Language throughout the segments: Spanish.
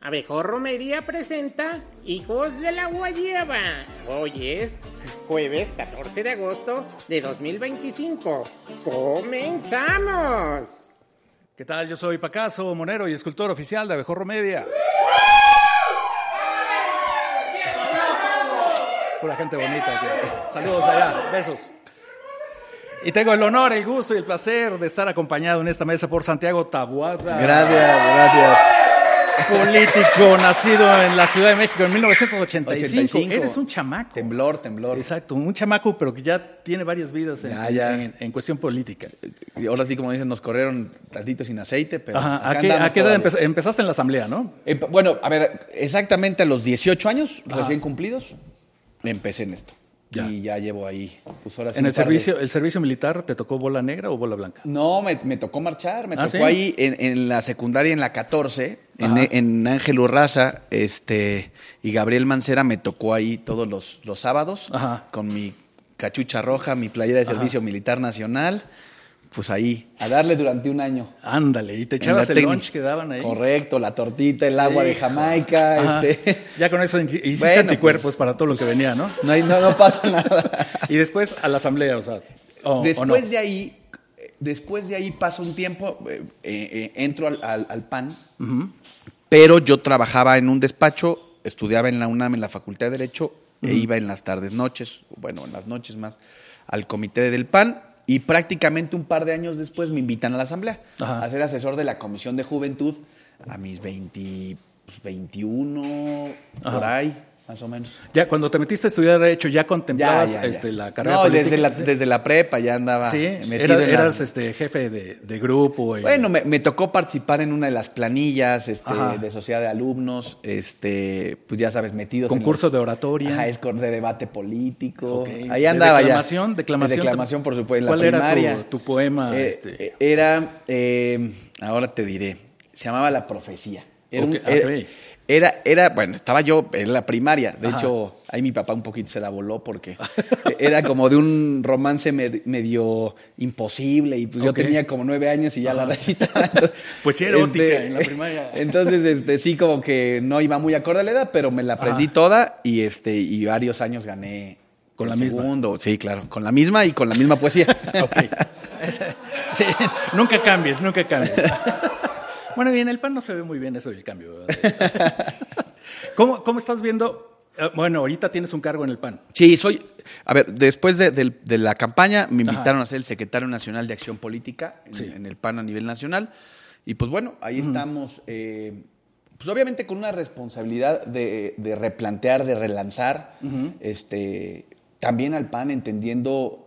Abejorro Media presenta Hijos de la Guayaba. Hoy es jueves 14 de agosto de 2025. ¡Comenzamos! ¿Qué tal? Yo soy Pacaso, monero y escultor oficial de Abejorro Media. Pura gente bonita. Saludos allá, besos. Y tengo el honor, el gusto y el placer de estar acompañado en esta mesa por Santiago Taboada. Gracias. Político, nacido en la Ciudad de México en 1985. Eres un chamaco. Temblor. Exacto, un chamaco, pero que ya tiene varias vidas en cuestión política. Y ahora sí, como dicen, nos corrieron tantito sin aceite, pero Ajá. ¿A qué edad empezaste en la asamblea, no? Bueno, a ver, exactamente a los 18 años, recién cumplidos, empecé en esto. Ya. Y ya llevo ahí, pues ahora sí. ¿En el servicio militar te tocó bola negra o bola blanca? No, me tocó marchar, tocó ¿sí? Ahí en la secundaria, en la 14, en Ángel Urraza, y Gabriel Mancera me tocó ahí todos los sábados, con mi cachucha roja, mi playera de servicio militar nacional, pues ahí, a darle durante un año. Ándale, y te echabas el lunch que daban ahí. Correcto, la tortita, el agua de Jamaica. Ya con eso hiciste anticuerpos pues, para todo lo que venía, ¿no? No pasa nada. Y después a la asamblea, o sea, después de ahí pasa un tiempo, entro al PAN, pero yo trabajaba en un despacho, estudiaba en la UNAM en la Facultad de Derecho, e iba en las tardes, noches, bueno, en las noches más, al comité del PAN. Y prácticamente un par de años después me invitan a la asamblea a ser asesor de la Comisión de Juventud a mis 21, por ahí, más o menos. Ya cuando te metiste a estudiar Derecho, ¿ya contemplabas la carrera política? No, desde la prepa ya andaba metido eras jefe de grupo. Bueno, me tocó participar en una de las planillas de sociedad de alumnos, pues ya sabes, metidos concurso de oratoria. De debate político. Okay. Ahí andaba declamación, ya. Declamación, por supuesto, en la ¿Cuál primaria. era tu poema? Era, ahora te diré, se llamaba La Profecía. Bueno, estaba yo en la primaria. De hecho, ahí mi papá un poquito se la voló porque era como de un romance medio imposible. Y pues yo tenía como 9 años y ya la recitaba. Pues sí, erótica en la primaria. Entonces, sí, como que no iba muy acorde a la edad, pero me la aprendí toda y varios años gané. ¿Con la misma? Segundo, sí, claro. Con la misma y con la misma poesía. Okay. Sí, nunca cambies. Bueno, y en el PAN no se ve muy bien eso del cambio. ¿Cómo estás viendo? Bueno, ahorita tienes un cargo en el PAN. Sí, después de la campaña me invitaron a ser el secretario nacional de Acción Política en el PAN a nivel nacional. Y pues bueno, ahí estamos, pues obviamente con una responsabilidad de replantear, de relanzar, también al PAN entendiendo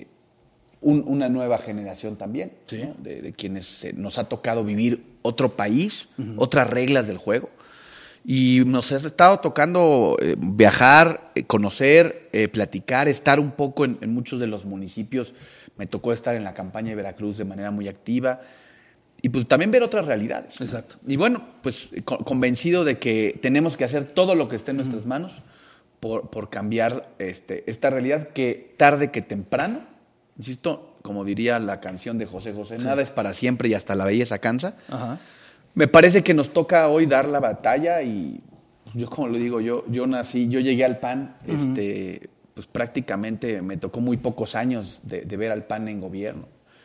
una nueva generación también, sí, ¿no? de quienes nos ha tocado vivir otro país, otras reglas del juego. Y nos ha estado tocando viajar, conocer, platicar, estar un poco en muchos de los municipios. Me tocó estar en la campaña de Veracruz de manera muy activa. Y pues también ver otras realidades. Exacto. Y bueno, pues convencido de que tenemos que hacer todo lo que esté en nuestras manos por cambiar esta realidad que tarde que temprano, insisto, como diría la canción de José José, nada es para siempre y hasta la belleza cansa. Me parece que nos toca hoy dar la batalla y yo, como lo digo, yo llegué al PAN, pues prácticamente me tocó muy pocos años de ver al PAN en gobierno.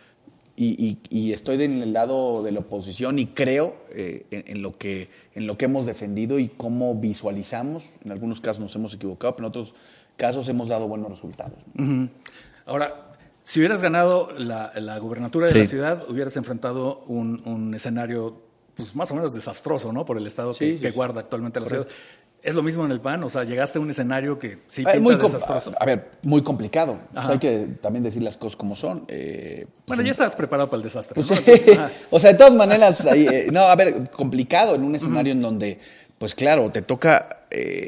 Y estoy en el lado de la oposición y creo en lo que hemos defendido y cómo visualizamos. En algunos casos nos hemos equivocado, pero en otros casos hemos dado buenos resultados. Ahora, si hubieras ganado la gubernatura de la ciudad, hubieras enfrentado un escenario pues más o menos desastroso, ¿no? Por el estado que guarda actualmente la ciudad. ¿Es lo mismo en el PAN? O sea, llegaste a un escenario que sí pinta desastroso. A ver, muy complicado. Pues hay que también decir las cosas como son. Bueno, ya estabas preparado para el desastre, pues ¿no? Sí. O sea, de todas maneras, complicado en un escenario en donde, pues claro, te toca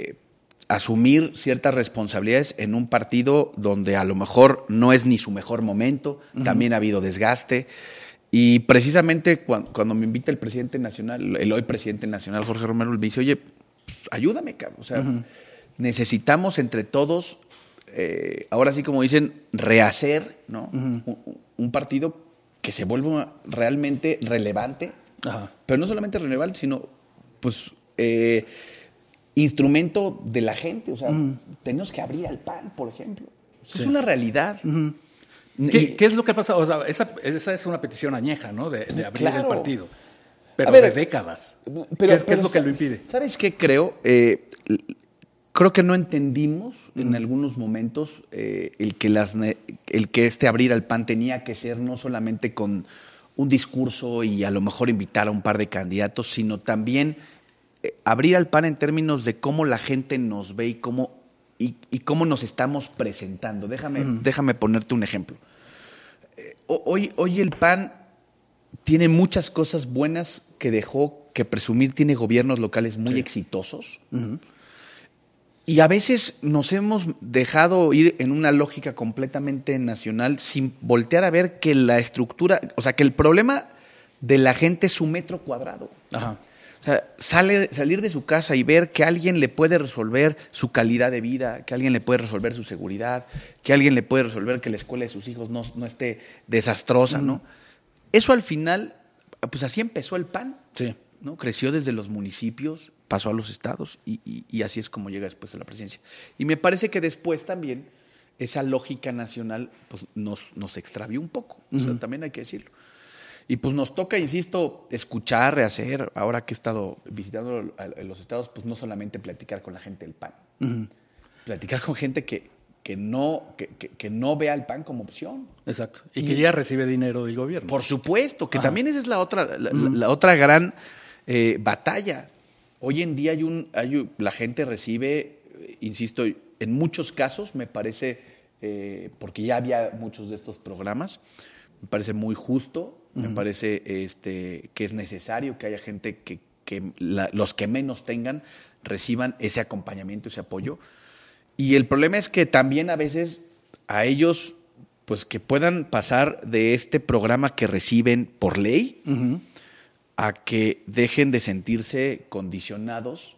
asumir ciertas responsabilidades en un partido donde a lo mejor no es ni su mejor momento, también ha habido desgaste. Y precisamente cuando me invita el presidente nacional, el hoy presidente nacional, Jorge Romero, me dice, oye, pues, ayúdame, cabrón. O sea, necesitamos entre todos, ahora sí como dicen, rehacer, ¿no? Un partido que se vuelva realmente relevante, pero no solamente relevante, sino pues instrumento de la gente. O sea, tenemos que abrir al PAN, por ejemplo. Eso es una realidad. ¿Qué es lo que ha pasado? O sea, esa es una petición añeja, ¿no? De abrir el partido. Pero ver, de décadas. ¿Qué es lo que lo impide? ¿Sabes qué creo? Creo que no entendimos en algunos momentos el que abrir al PAN tenía que ser no solamente con un discurso y a lo mejor invitar a un par de candidatos, sino también abrir al PAN en términos de cómo la gente nos ve y cómo nos estamos presentando. Déjame ponerte un ejemplo. Hoy el PAN tiene muchas cosas buenas que dejó que presumir, tiene gobiernos locales muy exitosos. Y a veces nos hemos dejado ir en una lógica completamente nacional sin voltear a ver que la estructura, o sea, que el problema de la gente es su metro cuadrado. Ajá. O sea, salir de su casa y ver que alguien le puede resolver su calidad de vida, que alguien le puede resolver su seguridad, que alguien le puede resolver que la escuela de sus hijos no esté desastrosa, ¿no? Eso al final, pues así empezó el PAN, ¿no? Creció desde los municipios, pasó a los estados y así es como llega después a la presidencia. Y me parece que después también esa lógica nacional pues nos extravió un poco, o sea, también hay que decirlo. Y pues nos toca, insisto, escuchar, rehacer, ahora que he estado visitando los estados, pues no solamente platicar con la gente del PAN, platicar con gente que no vea al PAN como opción. Exacto. Y que ya recibe dinero del gobierno. Por supuesto, que también esa es la otra gran batalla. Hoy en día la gente recibe, insisto, en muchos casos, me parece, porque ya había muchos de estos programas, me parece muy justo, me parece que es necesario que haya gente que los que menos tengan reciban ese acompañamiento, ese apoyo. Y el problema es que también a veces a ellos, pues que puedan pasar de este programa que reciben por ley a que dejen de sentirse condicionados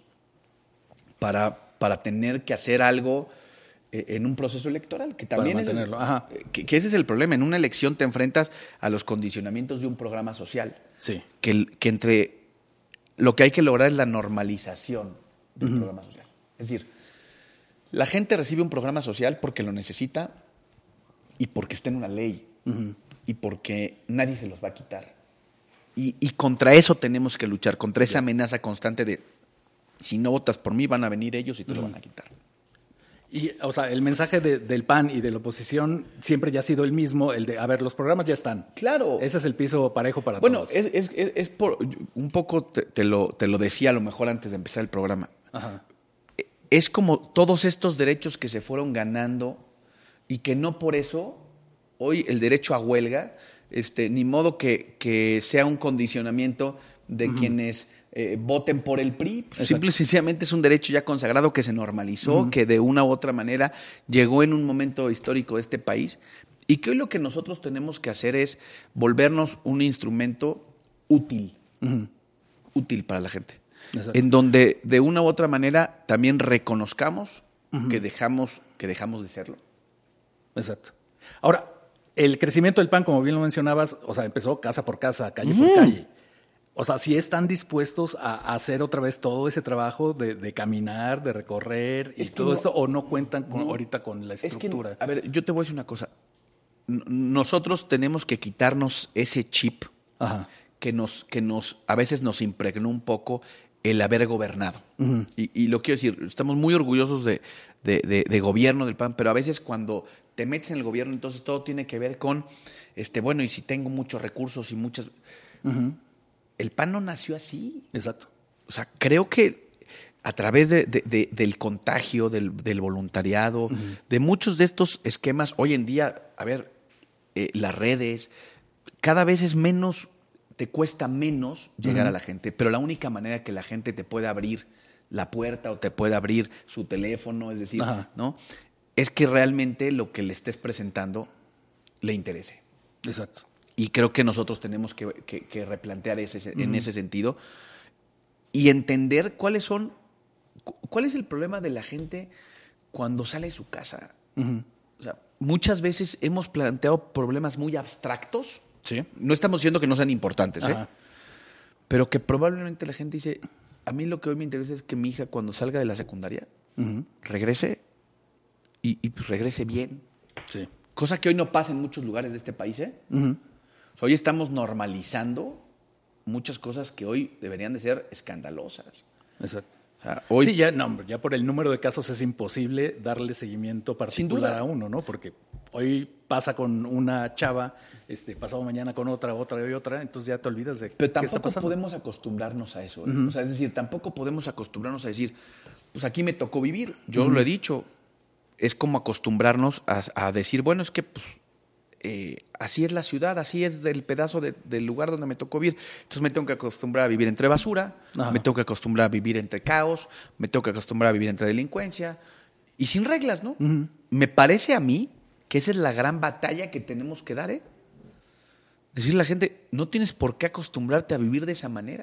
para tener que hacer algo en un proceso electoral, que también que ese es el problema. En una elección te enfrentas a los condicionamientos de un programa social. Sí. Que entre lo que hay que lograr es la normalización del programa social. Es decir, la gente recibe un programa social porque lo necesita y porque está en una ley y porque nadie se los va a quitar. Y contra eso tenemos que luchar, contra esa amenaza constante de si no votas por mí van a venir ellos y te lo van a quitar. Y, o sea, el mensaje del PAN y de la oposición siempre ya ha sido el mismo, el de, a ver, los programas ya están. Claro. Ese es el piso parejo para todos. Bueno, es por un poco te lo decía a lo mejor antes de empezar el programa. Ajá. Es como todos estos derechos que se fueron ganando y que no por eso hoy el derecho a huelga, ni modo que sea un condicionamiento de quienes voten por el PRI. Simple y sencillamente es un derecho ya consagrado que se normalizó, que de una u otra manera llegó en un momento histórico de este país y que hoy lo que nosotros tenemos que hacer es volvernos un instrumento útil para la gente. Exacto. En donde de una u otra manera también reconozcamos que dejamos de serlo. Exacto. Ahora, el crecimiento del PAN, como bien lo mencionabas, o sea, empezó casa por casa, calle por calle. O sea, ¿sí están dispuestos a hacer otra vez todo ese trabajo de caminar, de recorrer y todo esto, o no cuentan ahorita con la estructura? A ver, yo te voy a decir una cosa. Nosotros tenemos que quitarnos ese chip que a veces nos impregnó un poco el haber gobernado. Y lo quiero decir, estamos muy orgullosos de gobierno del PAN, pero a veces cuando te metes en el gobierno, entonces todo tiene que ver con, bueno, y si tengo muchos recursos y muchas... El PAN no nació así. Exacto. O sea, creo que a través del contagio, del voluntariado, de muchos de estos esquemas, hoy en día, a ver, las redes, cada vez es menos, te cuesta menos llegar a la gente, pero la única manera que la gente te puede abrir la puerta o te puede abrir su teléfono, es decir, ¿no? Es que realmente lo que le estés presentando le interese. Exacto. Y creo que nosotros tenemos que replantear en ese sentido y entender cuál es el problema de la gente cuando sale de su casa. O sea, muchas veces hemos planteado problemas muy abstractos. Sí. No estamos diciendo que no sean importantes, pero que probablemente la gente dice, a mí lo que hoy me interesa es que mi hija cuando salga de la secundaria regrese y pues regrese bien. Sí. Cosa que hoy no pasa en muchos lugares de este país, ¿eh? O sea, hoy estamos normalizando muchas cosas que hoy deberían de ser escandalosas. Exacto. O sea, hoy... Sí, ya por el número de casos es imposible darle seguimiento particular a uno, ¿no? Porque hoy pasa con una chava, pasado mañana con otra y otra, entonces ya te olvidas de Pero qué está tampoco pasando. podemos acostumbrarnos a eso, ¿eh? O sea, es decir, tampoco podemos acostumbrarnos a decir, pues aquí me tocó vivir. Yo lo he dicho, es como acostumbrarnos a decir, bueno, es que pues, así es la ciudad, así es el pedazo del lugar donde me tocó vivir. Entonces me tengo que acostumbrar a vivir entre basura, me tengo que acostumbrar a vivir entre caos, me tengo que acostumbrar a vivir entre delincuencia y sin reglas, ¿no? Me parece a mí que esa es la gran batalla que tenemos que dar, ¿eh? Decirle a la gente, no tienes por qué acostumbrarte a vivir de esa manera.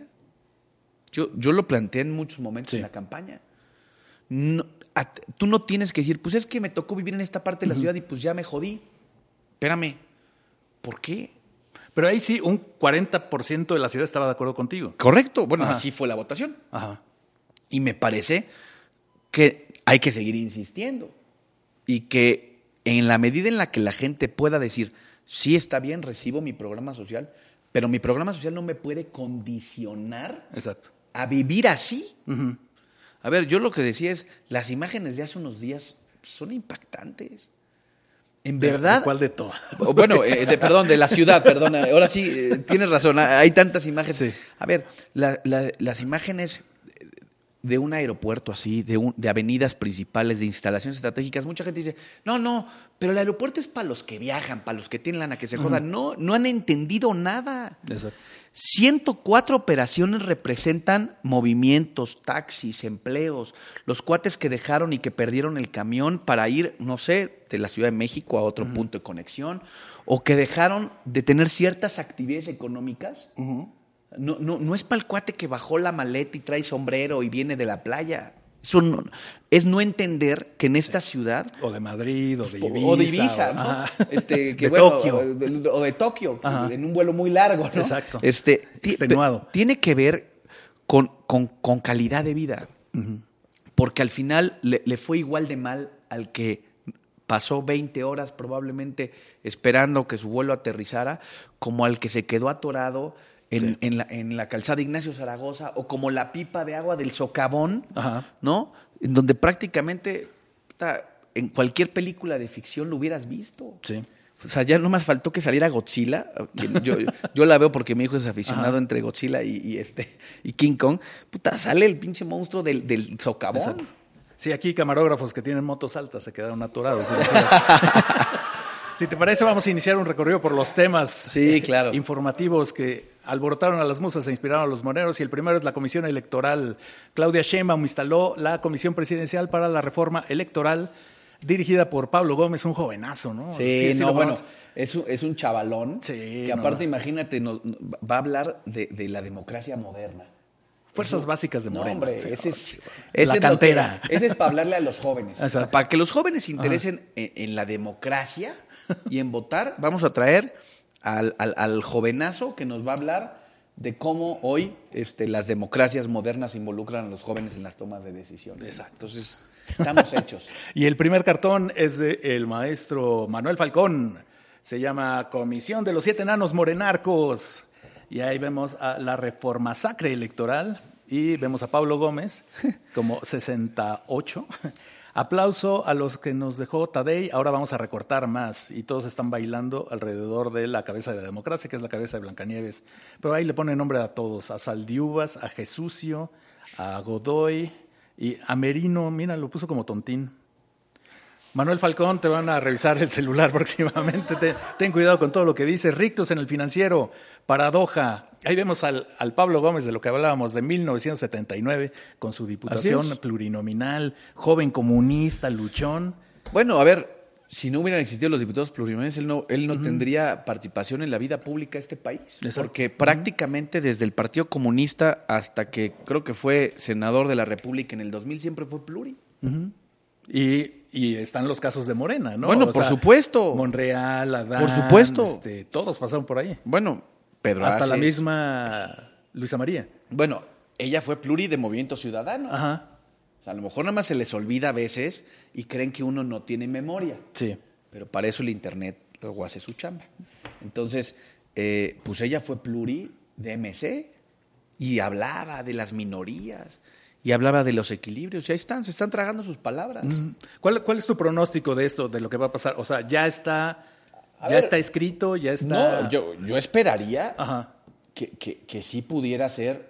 Yo lo planteé en muchos momentos en la campaña. No, tú no tienes que decir, pues es que me tocó vivir en esta parte de la ciudad y pues ya me jodí. Espérame, ¿por qué? Pero ahí sí, un 40% de la ciudad estaba de acuerdo contigo. Correcto, bueno, así fue la votación. Ajá. Y me parece que hay que seguir insistiendo y que en la medida en la que la gente pueda decir, sí está bien, recibo mi programa social, pero mi programa social no me puede condicionar a vivir así. A ver, yo lo que decía es, las imágenes de hace unos días son impactantes. En verdad. ¿Cuál de todas? Bueno, de la ciudad, perdón. Ahora sí, tienes razón. Hay tantas imágenes. Sí. A ver, las imágenes de un aeropuerto así, de avenidas principales, de instalaciones estratégicas, mucha gente dice, no, pero el aeropuerto es para los que viajan, para los que tienen lana, que se jodan. No han entendido nada. Exacto. 104 operaciones representan movimientos, taxis, empleos, los cuates que dejaron y que perdieron el camión para ir, no sé, de la Ciudad de México a otro punto de conexión, o que dejaron de tener ciertas actividades económicas. No es para el cuate que bajó la maleta y trae sombrero y viene de la playa. Eso es no entender que en esta ciudad... O de Madrid, o de Ibiza. O de Ibiza, ¿no? De Tokio. O de Tokio, en un vuelo muy largo, ¿no? Exacto. Extenuado. Tiene que ver con calidad de vida. Porque al final le fue igual de mal al que pasó 20 horas probablemente esperando que su vuelo aterrizara, como al que se quedó atorado en la calzada Ignacio Zaragoza, o como la pipa de agua del Socavón, ¿no? En donde prácticamente en cualquier película de ficción lo hubieras visto. Sí. O sea, ya no más faltó que saliera Godzilla. Yo la veo porque mi hijo es aficionado entre Godzilla y King Kong. Sale el pinche monstruo del Socavón. Exacto. Sí, aquí camarógrafos que tienen motos altas se quedaron atorados. Si te parece, vamos a iniciar un recorrido por los temas informativos que alborotaron a las musas e inspiraron a los moneros. Y el primero es la Comisión Electoral. Claudia Sheinbaum instaló la Comisión Presidencial para la Reforma Electoral, dirigida por Pablo Gómez, un jovenazo, ¿no? Bueno, es un chavalón que aparte, imagínate, va a hablar de la democracia moderna. Fuerzas básicas de Morena. No, hombre, ese es la cantera. Ese es para hablarle a los jóvenes. O sea, para que los jóvenes se interesen en la democracia y en votar, vamos a traer al jovenazo que nos va a hablar de cómo hoy las democracias modernas involucran a los jóvenes en las tomas de decisiones. Exacto. Entonces, estamos hechos. Y el primer cartón es del maestro Manuel Falcón. Se llama Comisión de los 7 Enanos Morenarcos. Y ahí vemos a la reforma sacra electoral y vemos a Pablo Gómez como 68. Aplauso a los que nos dejó Tadei. Ahora vamos a recortar más y todos están bailando alrededor de la cabeza de la democracia, que es la cabeza de Blancanieves. Pero ahí le ponen nombre a todos, a Saldiubas, a Jesucio, a Godoy y a Merino. Mira, lo puso como tontín. Manuel Falcón, te van a revisar el celular próximamente. Ten cuidado con todo lo que dice. Rictus en el financiero, paradoja. Ahí vemos al Pablo Gómez de lo que hablábamos de 1979, con su diputación plurinominal, joven comunista, luchón. Bueno, a ver, si no hubieran existido los diputados plurinominales, él no tendría participación en la vida pública de este país. Exacto. Porque prácticamente desde el Partido Comunista hasta que creo que fue senador de la República en el 2000 siempre fue pluri. Y están los casos de Morena, ¿no? Bueno, por supuesto. Monreal, Adán. Por supuesto. Todos pasaron por ahí. Bueno, Pedro hasta Aces. La misma Luisa María. Bueno, ella fue pluri de Movimiento Ciudadano. Ajá. O sea, a lo mejor nada más se les olvida a veces y creen que uno no tiene memoria. Sí. Pero para eso el Internet luego hace su chamba. Entonces, pues ella fue pluri de MC y hablaba de las minorías y hablaba de los equilibrios. Y ahí están, se están tragando sus palabras. ¿Cuál es tu pronóstico de esto, de lo que va a pasar? O sea, ya está escrito, ya está... No, yo esperaría Ajá. que sí pudiera ser...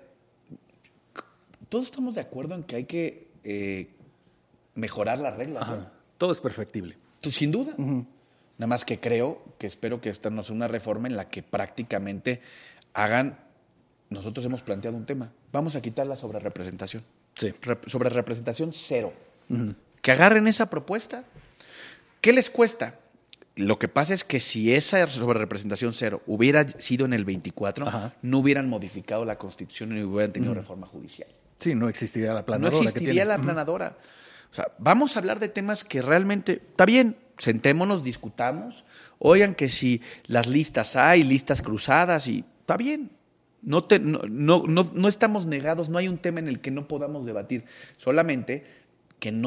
Todos estamos de acuerdo en que hay que mejorar las reglas. Ajá. ¿No? Todo es perfectible. Sin duda. Nada más que espero que esta no sea una reforma en la que prácticamente hagan... Nosotros hemos planteado un tema. Vamos a quitar la sobrerepresentación. Sí. Sobrerepresentación cero. Que agarren esa propuesta. ¿Qué les cuesta? Lo que pasa es que si esa sobrerepresentación cero hubiera sido en el 24, Ajá. no hubieran modificado la Constitución y hubieran tenido reforma judicial. Sí, no existiría la planadora. No existiría la planadora. O sea, vamos a hablar de temas que realmente... Está bien, sentémonos, discutamos. Oigan que si las listas hay, listas cruzadas, y está bien. No estamos negados, no hay un tema en el que no podamos debatir. Solamente que no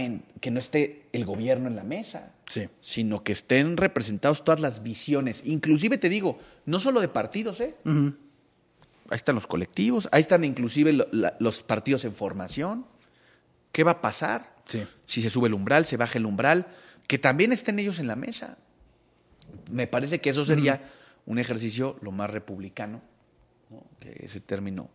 esté el gobierno en la mesa, sí, sino que estén representados todas las visiones. Inclusive te digo, no solo de partidos, Uh-huh. Ahí están los colectivos, ahí están inclusive los partidos en formación. ¿Qué va a pasar? Sí. Si se sube el umbral, se baja el umbral, que también estén ellos en la mesa. Me parece que eso sería un ejercicio lo más republicano, ¿no? Que ese término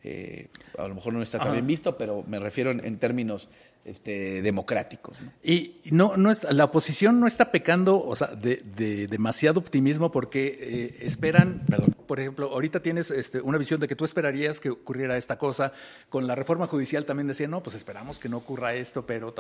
a lo mejor no está tan bien visto, pero me refiero en términos democráticos, ¿no? Y la oposición no está pecando, o sea, de demasiado optimismo porque esperan, por ejemplo, ahorita tienes una visión de que tú esperarías que ocurriera esta cosa. Con la reforma judicial también decían, no, pues esperamos que no ocurra esto, pero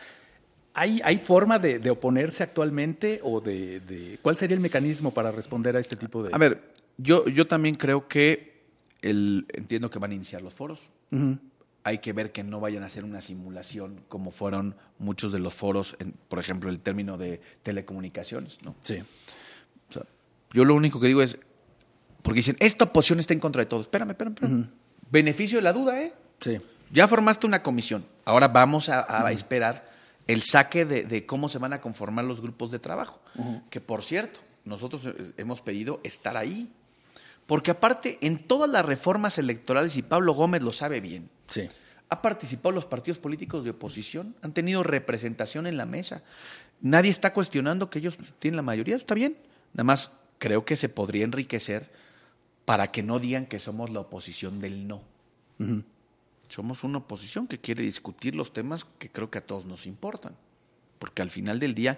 ¿Hay forma de oponerse actualmente o de cuál sería el mecanismo para responder a este tipo de...? A ver, yo también creo que entiendo que van a iniciar los foros. Uh-huh. Hay que ver que no vayan a hacer una simulación como fueron muchos de los foros, por ejemplo, el término de telecomunicaciones, ¿no? Sí. O sea, yo lo único que digo es, porque dicen, esta oposición está en contra de todo. Espérame. Uh-huh. Beneficio de la duda, Sí. Ya formaste una comisión. Ahora vamos a esperar el saque de cómo se van a conformar los grupos de trabajo. Uh-huh. Que, por cierto, nosotros hemos pedido estar ahí. Porque aparte, en todas las reformas electorales, y Pablo Gómez lo sabe bien, sí, ha participado los partidos políticos de oposición, han tenido representación en la mesa. Nadie está cuestionando que ellos tienen la mayoría, está bien. Nada más creo que se podría enriquecer para que no digan que somos la oposición del no. Uh-huh. Somos una oposición que quiere discutir los temas que creo que a todos nos importan. Porque al final del día,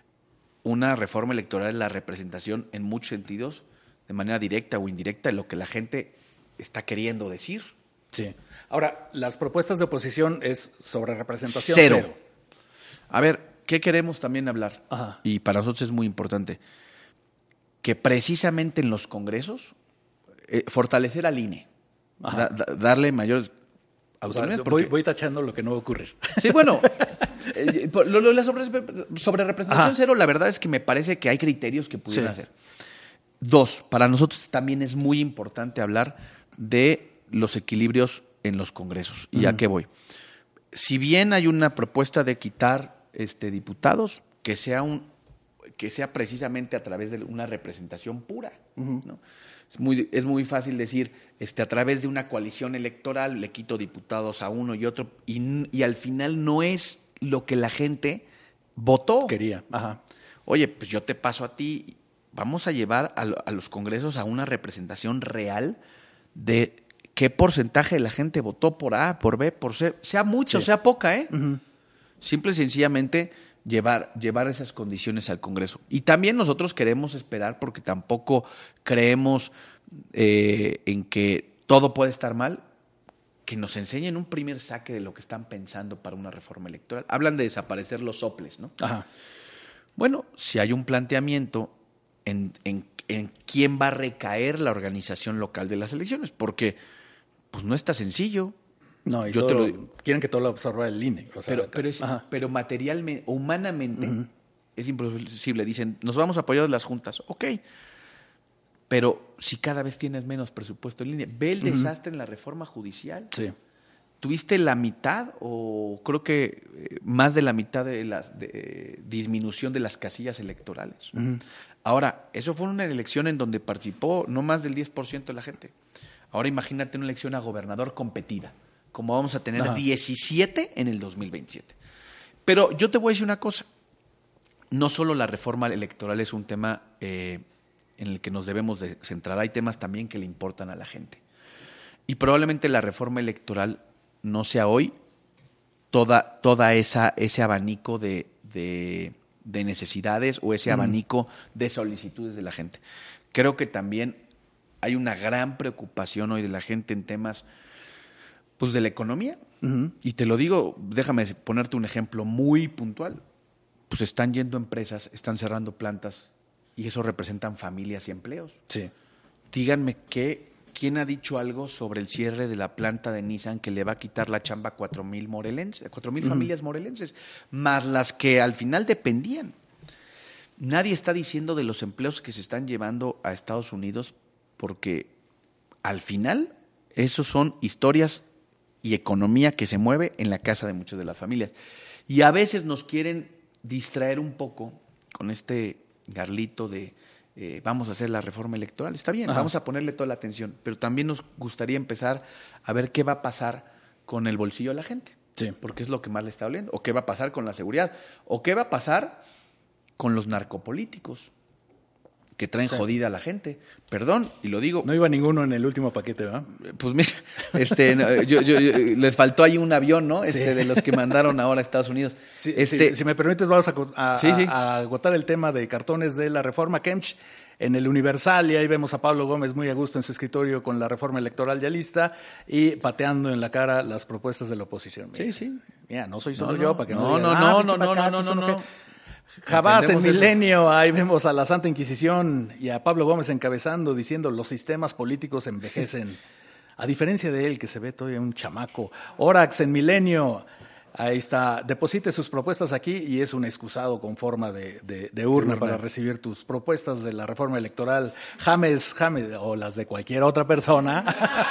una reforma electoral es la representación en muchos sentidos, de manera directa o indirecta, de lo que la gente está queriendo decir. Sí. Ahora, las propuestas de oposición es sobre representación cero. A ver, ¿qué queremos también hablar? Ajá. Y para nosotros es muy importante. Que precisamente en los congresos, fortalecer al INE. Darle mayores autonomías. O sea, voy tachando lo que no va a ocurrir. Sí, bueno, la sobre representación cero, la verdad es que me parece que hay criterios que pudieran hacer. 2, para nosotros también es muy importante hablar de los equilibrios en los congresos. ¿Y a qué voy? Si bien hay una propuesta de quitar diputados, que sea precisamente a través de una representación pura, ¿no? Es muy fácil decir, a través de una coalición electoral le quito diputados a uno y otro, y al final no es lo que la gente votó. Quería. Ajá. Oye, pues yo te paso a ti, vamos a llevar a los congresos a una representación real de qué porcentaje de la gente votó por A, por B, por C, sea mucho, sea poca, Uh-huh. Simple y sencillamente llevar esas condiciones al Congreso. Y también nosotros queremos esperar, porque tampoco creemos en que todo puede estar mal, que nos enseñen un primer saque de lo que están pensando para una reforma electoral. Hablan de desaparecer los soples, ¿no? Ajá. Bueno, si hay un planteamiento en quién va a recaer la organización local de las elecciones, porque pues no está sencillo. No, y quieren que todo lo absorba el INE. O sea, pero materialmente, humanamente, es imposible. Dicen, nos vamos a apoyar de las juntas. Ok, Pero si cada vez tienes menos presupuesto en línea, ve el desastre en la reforma judicial. Sí. Tuviste la mitad o creo que más de la mitad de la disminución de las casillas electorales. Ahora, eso fue una elección en donde participó no más del 10% de la gente. Ahora imagínate una elección a gobernador competida, como vamos a tener 17 en el 2027. Pero yo te voy a decir una cosa, no solo la reforma electoral es un tema en el que nos debemos de centrar, hay temas también que le importan a la gente. Y probablemente la reforma electoral no sea hoy toda ese abanico de necesidades o ese abanico de solicitudes de la gente. Creo que también hay una gran preocupación hoy de la gente en temas pues de la economía. Y te lo digo, déjame ponerte un ejemplo muy puntual. Pues están yendo empresas, están cerrando plantas y eso representan familias y empleos. Sí. Díganme ¿quién ha dicho algo sobre el cierre de la planta de Nissan que le va a quitar la chamba a 4,000 morelenses, 4,000 familias morelenses, más las que al final dependían? Nadie está diciendo de los empleos que se están llevando a Estados Unidos porque al final esos son historias y economía que se mueve en la casa de muchas de las familias. Y a veces nos quieren distraer un poco con este garlito de vamos a hacer la reforma electoral. Está bien, vamos a ponerle toda la atención, pero también nos gustaría empezar a ver qué va a pasar con el bolsillo de la gente, porque es lo que más le está doliendo, o qué va a pasar con la seguridad, o qué va a pasar con los narcopolíticos que traen jodida a la gente. Perdón, y lo digo. No iba ninguno en el último paquete, ¿verdad? Pues mira, yo, les faltó ahí un avión, ¿no? De los que mandaron ahora a Estados Unidos. Sí, si me permites, vamos a agotar el tema de cartones de la reforma Kemch en el Universal, y ahí vemos a Pablo Gómez muy a gusto en su escritorio con la reforma electoral ya lista y pateando en la cara las propuestas de la oposición. Mira, mira, no soy solo yo para que no digan, no. Jamás en Milenio, ahí vemos a la Santa Inquisición y a Pablo Gómez encabezando, diciendo los sistemas políticos envejecen. A diferencia de él, que se ve todavía un chamaco. Orax en Milenio, ahí está, deposite sus propuestas aquí y es un excusado con forma de urna para recibir tus propuestas de la reforma electoral. James, o las de cualquier otra persona.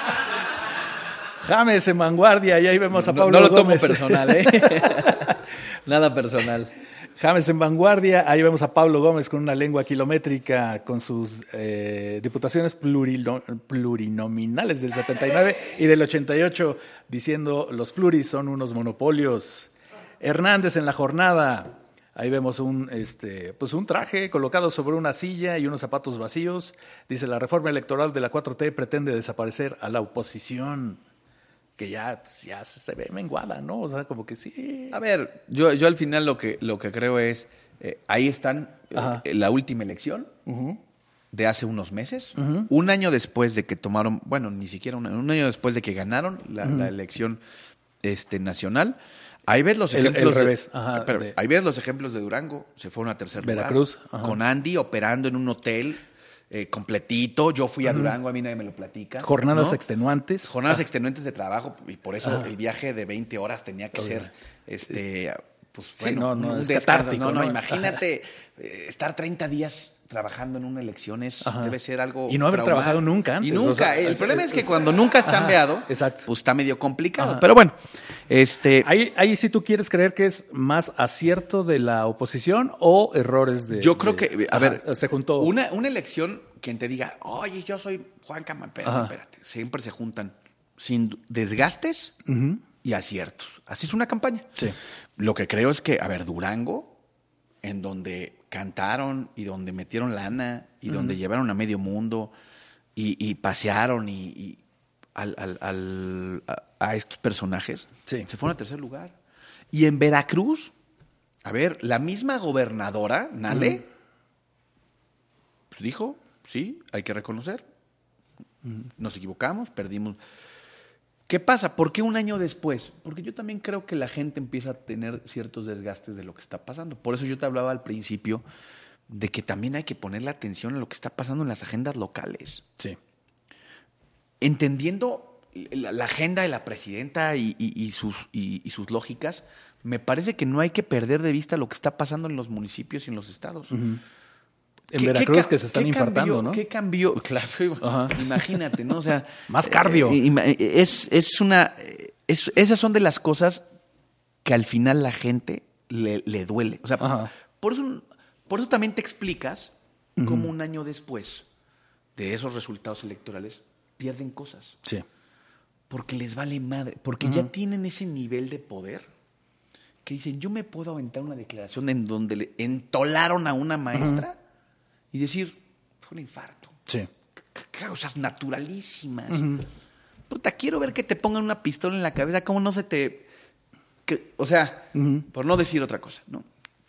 James en Vanguardia, y ahí vemos a Pablo Gómez. No lo tomo personal, Nada personal. James en Vanguardia, ahí vemos a Pablo Gómez con una lengua kilométrica, con sus diputaciones plurinominales del 79 y del 88, diciendo los pluris son unos monopolios. Hernández en La Jornada, ahí vemos un traje colocado sobre una silla y unos zapatos vacíos. Dice, la reforma electoral de la 4T pretende desaparecer a la oposición, que ya se ve menguada, ¿no? O sea, como que sí. A ver, yo al final lo que creo es, ahí están la última elección de hace unos meses, un año después de que tomaron, bueno, ni siquiera un año después de que ganaron la elección nacional. Ahí ves los ejemplos. Ahí ves los ejemplos de Durango, se fueron a tercer Veracruz, lugar. Con Andy operando en un hotel completito. Yo fui a Durango, a mí nadie me lo platica. Jornadas extenuantes. Jornadas extenuantes de trabajo, y por eso el viaje de 20 horas tenía que ser un catártico. No, imagínate estar 30 días trabajando en una elección debe ser algo y no haber trabajado nunca antes. Y nunca. O sea, el problema es que cuando nunca has chambeado, pues está medio complicado. Pero bueno, Ahí sí tú quieres creer que es más acierto de la oposición o errores de... Yo creo que, a ver, se juntó... Una elección, quien te diga, oye, yo soy Juan Camán, espérate, siempre se juntan sin desgastes y aciertos. Así es una campaña. Sí. Lo que creo es que, a ver, Durango, en donde cantaron y donde metieron lana y donde llevaron a medio mundo y pasearon a estos personajes, se fueron a tercer lugar. Y en Veracruz, a ver, la misma gobernadora, Nale, dijo, sí, hay que reconocer, nos equivocamos, perdimos. ¿Qué pasa? ¿Por qué un año después? Porque yo también creo que la gente empieza a tener ciertos desgastes de lo que está pasando. Por eso yo te hablaba al principio de que también hay que ponerle atención a lo que está pasando en las agendas locales. Sí. Entendiendo la agenda de la presidenta y sus lógicas, me parece que no hay que perder de vista lo que está pasando en los municipios y en los estados. En Veracruz que se están infartando, ¿no? ¿Qué cambió? Claro, imagínate, ¿no? O sea, más cardio. Esas son de las cosas que al final la gente le duele. O sea, por eso también te explicas cómo un año después de esos resultados electorales pierden cosas. Sí. Porque les vale madre, porque ya tienen ese nivel de poder que dicen, yo me puedo aventar una declaración en donde le entolaron a una maestra y decir, fue un infarto. Sí. Causas naturalísimas. Puta, quiero ver que te pongan una pistola en la cabeza, cómo no se te... o sea, por no decir otra cosa, ¿no?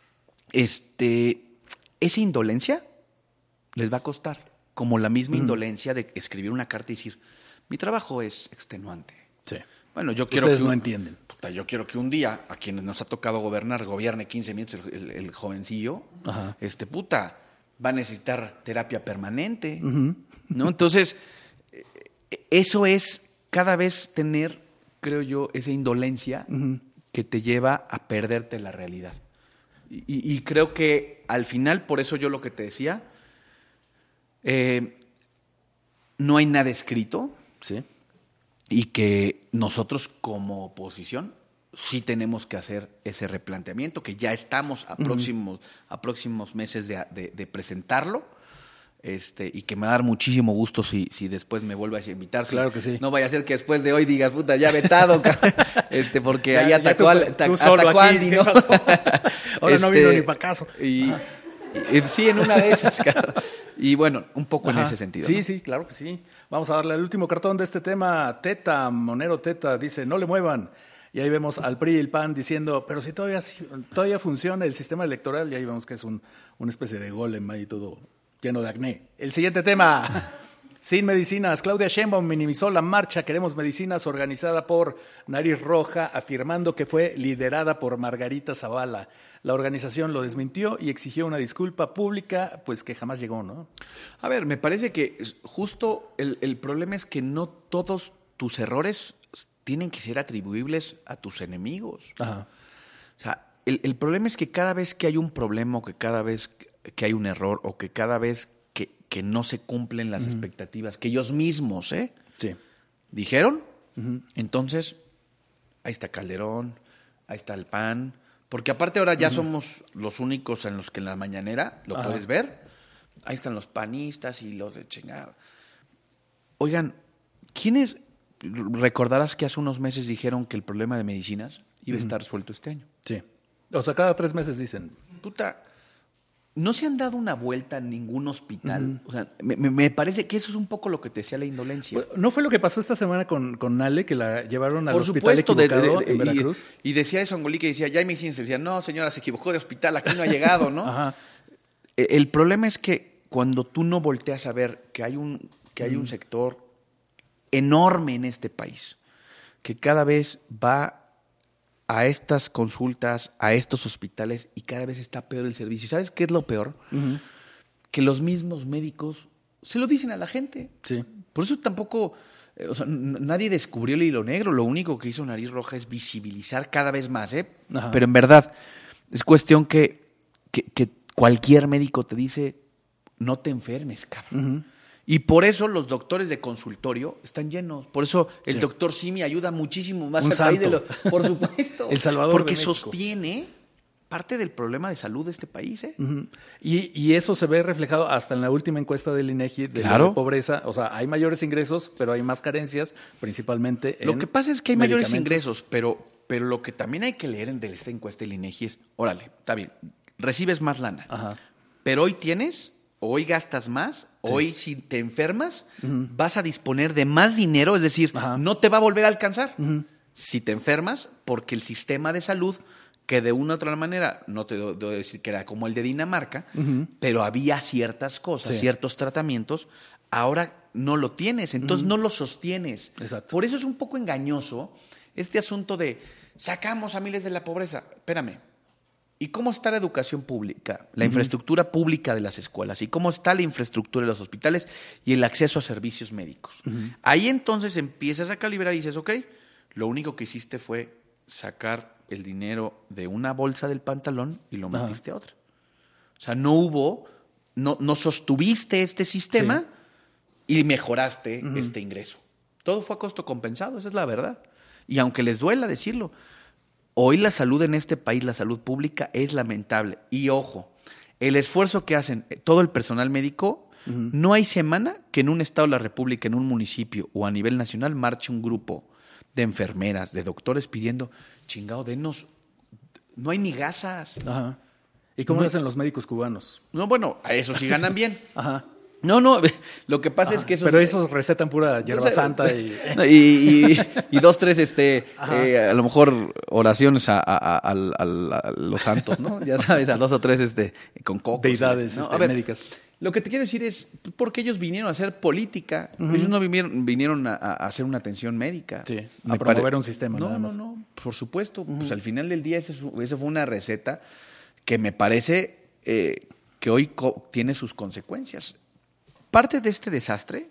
Esa indolencia les va a costar, como la misma indolencia de escribir una carta y decir, mi trabajo es extenuante. Sí. Bueno, yo quiero ustedes no entienden. Puta, yo quiero que un día, a quienes nos ha tocado gobernar, gobierne 15 minutos el jovencillo, puta, va a necesitar terapia permanente, ¿no? Entonces, eso es cada vez tener, creo yo, esa indolencia que te lleva a perderte la realidad. Y creo que al final, por eso yo lo que te decía, no hay nada escrito. Sí. Y que nosotros como oposición sí tenemos que hacer ese replanteamiento, que ya estamos a próximos meses de presentarlo, y que me va a dar muchísimo gusto si después me vuelvas a invitar. Claro que sí. No vaya a ser que después de hoy digas, puta, ya vetado, porque ahí atacó a Andy, ¿no? Ahora no vino ni para caso. Sí, en una de esas, cara. Y bueno, un poco en ese sentido. Sí, ¿no? sí, claro que sí. Vamos a darle el último cartón de este tema. Monero Teta, dice, no le muevan. Y ahí vemos al PRI y el PAN diciendo, pero si todavía funciona el sistema electoral, y ahí vemos que es una especie de golem ahí todo lleno de acné. El siguiente tema, sin medicinas. Claudia Sheinbaum minimizó la marcha Queremos Medicinas organizada por Nariz Roja, afirmando que fue liderada por Margarita Zavala. La organización lo desmintió y exigió una disculpa pública, pues que jamás llegó, ¿no? A ver, me parece que justo el problema es que no todos tus errores tienen que ser atribuibles a tus enemigos. Ajá. O sea, el problema es que cada vez que hay un problema o que cada vez que hay un error o que cada vez que no se cumplen las expectativas que ellos mismos dijeron, entonces ahí está Calderón, ahí está el PAN, porque aparte ahora ya somos los únicos en los que en la mañanera lo puedes ver, ahí están los panistas y los de chingada. Oigan, ¿quiénes? Recordarás que hace unos meses dijeron que el problema de medicinas iba a estar resuelto este año. Sí. O sea, cada 3 meses dicen. Puta, no se han dado una vuelta en ningún hospital. O sea, me parece que eso es un poco lo que te decía la indolencia. ¿No fue lo que pasó esta semana con Nale, que la llevaron al hospital equivocado en Veracruz? Y decía eso Angolí, que decía, ya hay medicinas. Decía, no, señora, se equivocó de hospital, aquí no ha llegado, ¿no? Ajá. El problema es que cuando tú no volteas a ver que hay un sector enorme en este país, que cada vez va a estas consultas, a estos hospitales, y cada vez está peor el servicio. ¿Sabes qué es lo peor? Que los mismos médicos se lo dicen a la gente. Sí. Por eso tampoco, o sea, nadie descubrió el hilo negro. Lo único que hizo Nariz Roja es visibilizar cada vez más, Pero en verdad, es cuestión que cualquier médico te dice, no te enfermes, cabrón. Y por eso los doctores de consultorio están llenos. Por eso el doctor Simi ayuda muchísimo más al país por supuesto. El Salvador porque de México. sostiene parte del problema de salud de este país, Y eso se ve reflejado hasta en la última encuesta del INEGI de la pobreza. O sea, hay mayores ingresos, pero hay más carencias, principalmente en Lo que pasa es que hay mayores ingresos, pero lo que también hay que leer de esta encuesta del INEGI es, órale, está bien, recibes más lana, pero hoy gastas más, hoy si te enfermas, vas a disponer de más dinero, es decir, no te va a volver a alcanzar si te enfermas, porque el sistema de salud, que de una u otra manera, no te debo decir que era como el de Dinamarca, pero había ciertas cosas, ciertos tratamientos, ahora no lo tienes, entonces no lo sostienes. Exacto. Por eso es un poco engañoso este asunto de sacamos a miles de la pobreza. Espérame. ¿Y cómo está la educación pública, la infraestructura pública de las escuelas? ¿Y cómo está la infraestructura de los hospitales y el acceso a servicios médicos? Ahí entonces empiezas a calibrar y dices, ok, lo único que hiciste fue sacar el dinero de una bolsa del pantalón y lo metiste a otra. O sea, no hubo no sostuviste este sistema y mejoraste este ingreso. Todo fue a costo compensado, esa es la verdad. Y aunque les duela decirlo, hoy la salud en este país, la salud pública, es lamentable. Y ojo, el esfuerzo que hacen todo el personal médico, no hay semana que en un estado de la República, en un municipio o a nivel nacional, marche un grupo de enfermeras, de doctores pidiendo, chingado, denos, no hay ni gasas. Ajá. ¿Y cómo hacen los médicos cubanos? No, bueno, a eso sí ganan bien. Ajá. No, lo que pasa es que esos... Pero esos recetan pura hierba santa y... y 2, 3, a lo mejor oraciones a los santos, ¿no? Ya sabes, a 2 o 3 con cocos. Deidades, ¿no? médicas. Lo que te quiero decir es, porque ellos vinieron a hacer política, ellos no vinieron a hacer una atención médica. Sí, a promover un sistema, nada más. No, por supuesto. Pues al final del día esa fue una receta que me parece que hoy tiene sus consecuencias. Parte de este desastre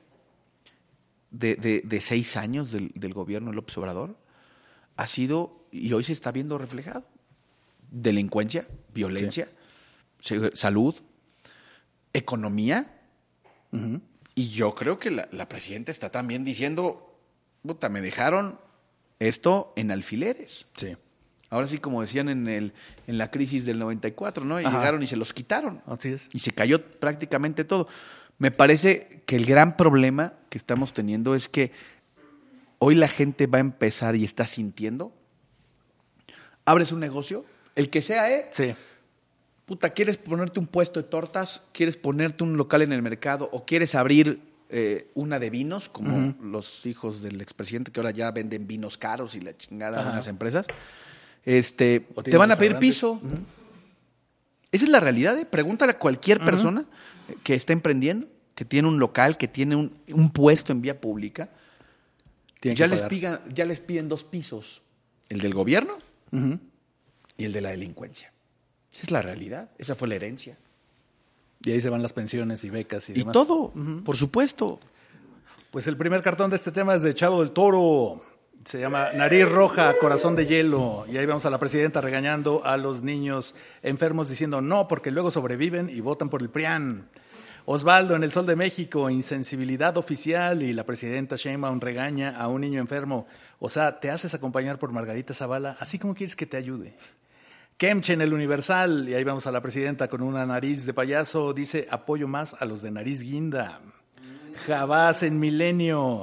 de 6 años del gobierno de López Obrador ha sido, y hoy se está viendo reflejado, delincuencia, violencia, salud, economía, y yo creo que la presidenta está también diciendo, puta, me dejaron esto en alfileres. Sí. Ahora sí, como decían en la crisis del 94, ¿no? Y llegaron y se los quitaron. Así es. Y se cayó prácticamente todo. Me parece que el gran problema que estamos teniendo es que hoy la gente va a empezar y está sintiendo. Abres un negocio, el que sea, Sí. Puta, ¿quieres ponerte un puesto de tortas? ¿Quieres ponerte un local en el mercado? ¿O quieres abrir una de vinos, como los hijos del expresidente que ahora ya venden vinos caros y la chingada en las empresas? Te van a pedir piso. Esa es la realidad, Pregúntale a cualquier persona que está emprendiendo, que tiene un local, que tiene un puesto en vía pública. Ya les piden 2 pisos. El del gobierno y el de la delincuencia. Esa es la realidad. Esa fue la herencia. Y ahí se van las pensiones y becas y demás. Y todo, por supuesto. Pues el primer cartón de este tema es de Chavo del Toro. Se llama Nariz Roja, Corazón de Hielo. Y ahí vamos a la presidenta regañando a los niños enfermos diciendo no, porque luego sobreviven y votan por el PRIAN. Osvaldo en El Sol de México, insensibilidad oficial, y la presidenta Sheinbaum regaña a un niño enfermo. O sea, te haces acompañar por Margarita Zavala, así como quieres que te ayude. Kemche en El Universal, y ahí vamos a la presidenta con una nariz de payaso, dice apoyo más a los de nariz guinda. Jabás en Milenio,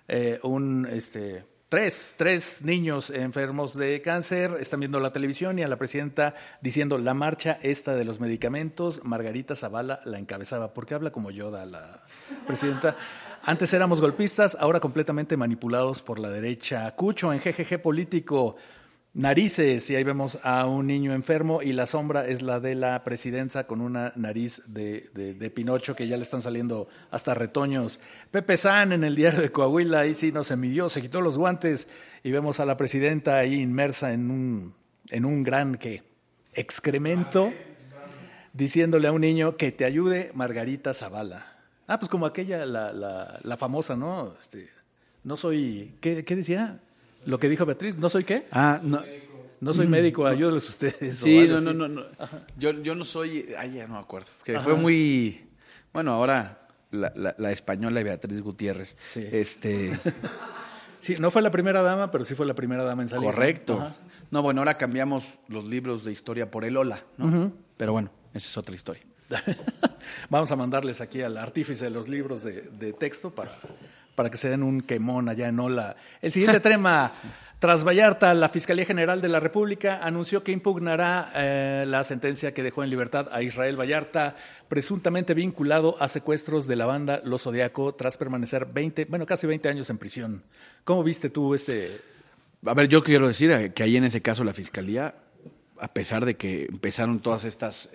Tres niños enfermos de cáncer están viendo la televisión y a la presidenta diciendo la marcha esta de los medicamentos, Margarita Zavala la encabezaba. ¿Por qué habla como Yoda la presidenta? Antes éramos golpistas, ahora completamente manipulados por la derecha. Cucho en GGG Político, narices, y ahí vemos a un niño enfermo y la sombra es la de la presidencia con una nariz de Pinocho que ya le están saliendo hasta retoños. Pepe San en el Diario de Coahuila, ahí sí no se midió, se quitó los guantes y vemos a la presidenta ahí inmersa en un gran excremento, diciéndole a un niño que te ayude Margarita Zavala. Pues como aquella, la famosa, ¿no? No soy, ¿qué decía? Lo que dijo Beatriz, ¿no soy qué? No. No soy médico, ayúdenles ustedes. Sí, no. Yo no soy, ya no me acuerdo. Que fue muy, bueno, ahora la española Beatriz Gutiérrez. Sí. Sí, no fue la primera dama, pero sí fue la primera dama en salir. Correcto. No, bueno, ahora cambiamos los libros de historia por el Ola, ¿no? Pero bueno, esa es otra historia. Vamos a mandarles aquí al artífice de los libros de texto para que se den un quemón allá en Ola. El siguiente tema, tras Vallarta, la Fiscalía General de la República anunció que impugnará la sentencia que dejó en libertad a Israel Vallarta, presuntamente vinculado a secuestros de la banda Los Zodiaco, tras permanecer casi 20 años en prisión. ¿Cómo viste tú A ver, yo quiero decir que ahí en ese caso la Fiscalía, a pesar de que empezaron todas estas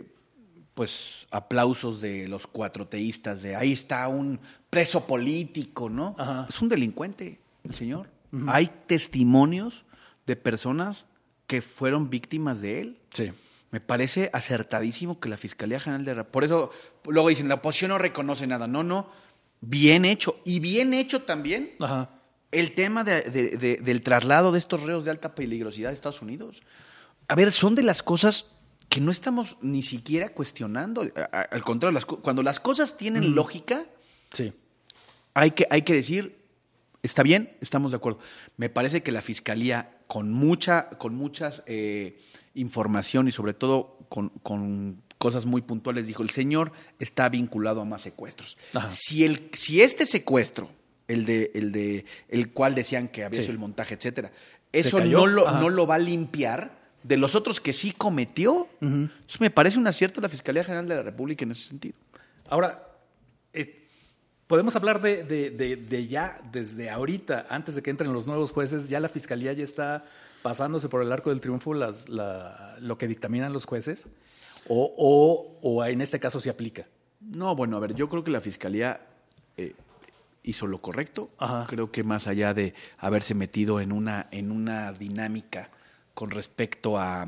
aplausos de los cuatroteístas, de ahí está un preso político, ¿no? Ajá. Es un delincuente, el señor. Hay testimonios de personas que fueron víctimas de él. Sí. Me parece acertadísimo que la Fiscalía General de... Por eso luego dicen, la oposición no reconoce nada. No. Bien hecho. Y bien hecho también el tema del traslado de estos reos de alta peligrosidad a Estados Unidos. A ver, son de las cosas que no estamos ni siquiera cuestionando. Al contrario, cuando las cosas tienen lógica, sí, hay que decir, está bien, estamos de acuerdo. Me parece que la Fiscalía, con muchas información y sobre todo con cosas muy puntuales, dijo, el señor está vinculado a más secuestros. Ajá. Si este secuestro, el cual decían que había sido el montaje, etcétera, eso no lo va a limpiar de los otros que sí cometió. Eso me parece un acierto de la Fiscalía General de la República en ese sentido. Ahora, podemos hablar de ya, desde ahorita, antes de que entren los nuevos jueces, ya la Fiscalía ya está pasándose por el arco del triunfo lo que dictaminan los jueces, o en este caso se aplica. No, bueno, a ver, yo creo que la Fiscalía hizo lo correcto. Ajá. Creo que más allá de haberse metido en una dinámica con respecto a,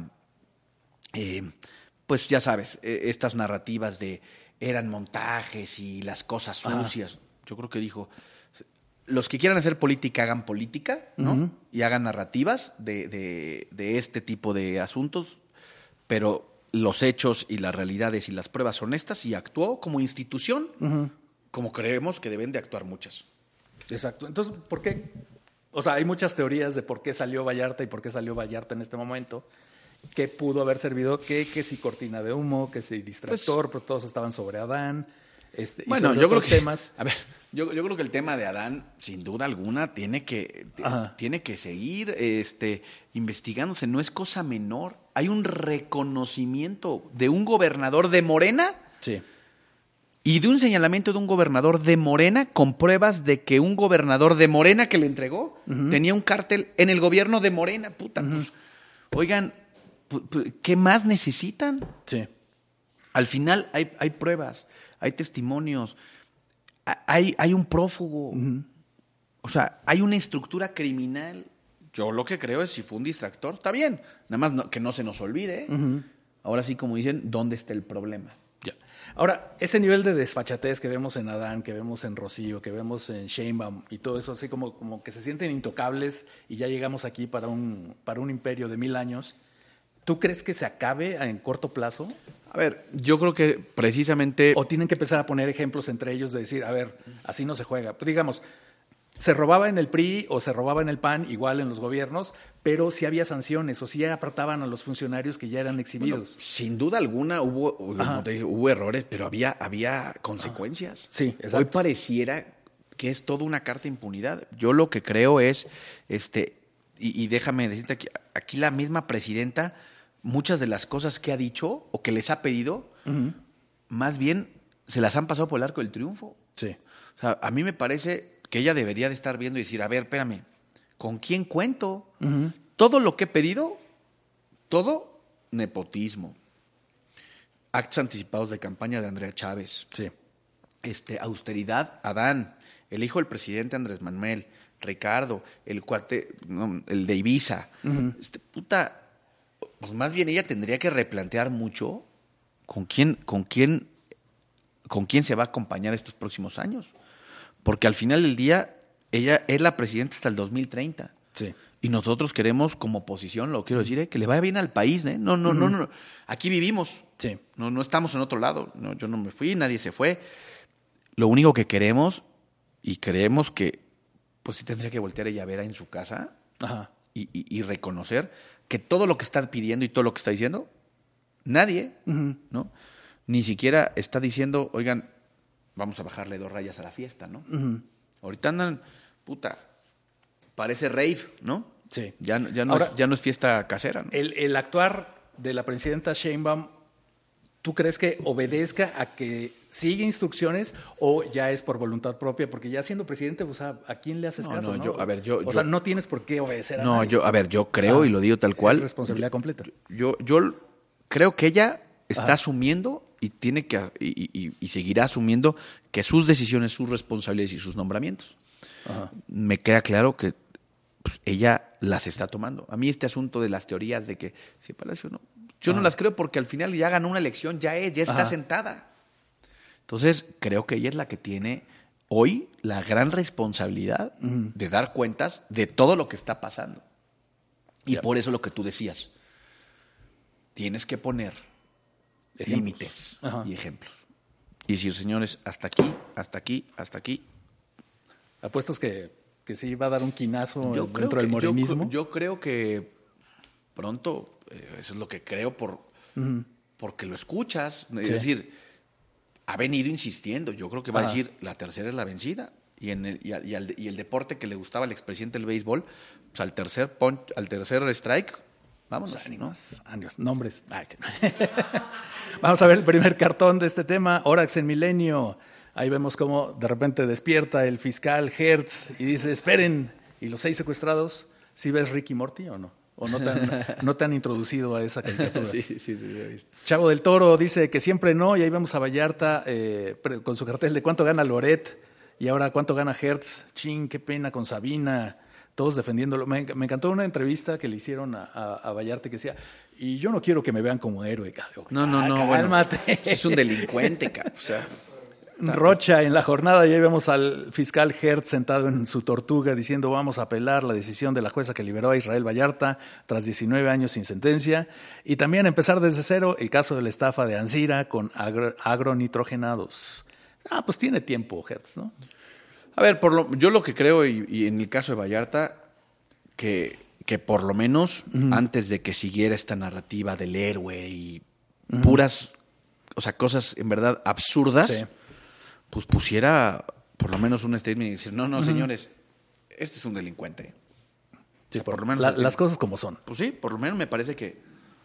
pues ya sabes, estas narrativas de eran montajes y las cosas sucias. Ajá. Yo creo que dijo, los que quieran hacer política, hagan política, ¿no? Y hagan narrativas de este tipo de asuntos, pero los hechos y las realidades y las pruebas son estas, y actuó como institución, como creemos que deben de actuar muchas. Exacto. Entonces, ¿por qué? O sea, hay muchas teorías de por qué salió Vallarta y por qué salió Vallarta en este momento. ¿Qué pudo haber servido? Que si cortina de humo, que si distractor, pero todos estaban sobre Adán. Bueno, yo creo que temas. A ver, yo creo que el tema de Adán, sin duda alguna, tiene que seguir investigándose. No es cosa menor. Hay un reconocimiento de un gobernador de Morena. Sí. Y de un señalamiento de un gobernador de Morena con pruebas de que un gobernador de Morena que le entregó tenía un cártel en el gobierno de Morena. Puta, pues, oigan, ¿qué más necesitan? Sí. Al final hay pruebas, hay testimonios, hay un prófugo. O sea, hay una estructura criminal. Yo lo que creo es, si fue un distractor, está bien. Nada más que no se nos olvide. Ahora sí, como dicen, ¿dónde está el problema? Ya. Ahora, ese nivel de desfachatez que vemos en Adán, que vemos en Rocío, que vemos en Sheinbaum y todo eso, así como que se sienten intocables y ya llegamos aquí para un imperio de 1000 años, ¿tú crees que se acabe en corto plazo? A ver, yo creo que precisamente... ¿O tienen que empezar a poner ejemplos entre ellos de decir, a ver, así no se juega? Pues digamos, se robaba en el PRI o se robaba en el PAN, igual en los gobiernos, pero sí había sanciones o sí apartaban a los funcionarios que ya eran exhibidos. Bueno, sin duda alguna hubo errores, pero había consecuencias. Sí, exacto. Hoy pareciera que es toda una carta de impunidad. Yo lo que creo es, y déjame decirte aquí la misma presidenta, muchas de las cosas que ha dicho o que les ha pedido, más bien se las han pasado por el arco del triunfo. Sí. O sea, a mí me parece que ella debería de estar viendo y decir, a ver, espérame, ¿con quién cuento? Todo lo que he pedido, todo nepotismo. Actos anticipados de campaña de Andrea Chávez. Sí. Austeridad, Adán, el hijo del presidente Andrés Manuel, Ricardo, el cuate, el de Ibiza. Pues más bien ella tendría que replantear mucho con quién se va a acompañar estos próximos años. Porque al final del día, ella es la presidenta hasta el 2030. Sí. Y nosotros queremos, como oposición, lo quiero decir, que le vaya bien al país. No. Aquí vivimos. Sí. No estamos en otro lado. No, yo no me fui, nadie se fue. Lo único que queremos, y creemos que, pues sí tendría que voltear ella a ver en su casa. Ajá. Y reconocer que todo lo que está pidiendo y todo lo que está diciendo, nadie, ¿no? Ni siquiera está diciendo, oigan, vamos a bajarle 2 rayas a la fiesta, ¿no? Ahorita andan, parece rave, ¿no? Sí. Ya no es fiesta casera, ¿no? El actuar de la presidenta Sheinbaum, ¿tú crees que obedezca a que sigue instrucciones o ya es por voluntad propia? Porque ya siendo presidente, o sea, ¿a quién le haces caso? O sea, no tienes por qué obedecer a nadie. Yo creo, y lo digo tal cual. Es responsabilidad completa. Yo creo que ella está asumiendo y tiene que y seguirá asumiendo que sus decisiones, sus responsabilidades y sus nombramientos. Me queda claro que ella las está tomando. A mí este asunto de las teorías de que si Palacio no, yo no las creo, porque al final ya ganó una elección, ya está sentada. Entonces creo que ella es la que tiene hoy la gran responsabilidad de dar cuentas de todo lo que está pasando. Y por eso lo que tú decías, tienes que poner límites y ejemplos. Y decir, señores, hasta aquí, hasta aquí, hasta aquí. ¿Apuestas que sí va a dar un quinazo dentro del morenismo? Yo creo que pronto, eso es lo que creo porque lo escuchas. Es decir, ha venido insistiendo. Yo creo que va a decir, la tercera es la vencida. Y el deporte que le gustaba al expresidente del béisbol, pues al tercer strike, vámonos. Ánimos, nombres. Vamos a ver el primer cartón de este tema, Orax en Milenio. Ahí vemos cómo de repente despierta el fiscal Hertz y dice, esperen, ¿y los 6 secuestrados? ¿Sí ves Ricky Morty o no? ¿O no te han introducido a esa caricatura? Sí. Chavo del Toro dice que siempre no, y ahí vemos a Vallarta con su cartel de cuánto gana Loret y ahora cuánto gana Hertz. Chin, qué pena con Sabina, todos defendiéndolo. Me encantó una entrevista que le hicieron a Vallarta que decía, y yo no quiero que me vean como héroe. No, cálmate. Bueno, es un delincuente, o sea... Rocha en la jornada, y ahí vemos al fiscal Hertz sentado en su tortuga diciendo vamos a apelar la decisión de la jueza que liberó a Israel Vallarta tras 19 años sin sentencia, y también empezar desde cero el caso de la estafa de Ancira con agronitrogenados. Pues tiene tiempo Hertz, ¿no? A ver, yo lo que creo, y en el caso de Vallarta, que por lo menos antes de que siguiera esta narrativa del héroe y puras, o sea, cosas en verdad absurdas, pues pusiera por lo menos un statement y decir, no, señores, este es un delincuente. Sí, o sea, por lo menos las cosas como son. Pues sí, por lo menos me parece que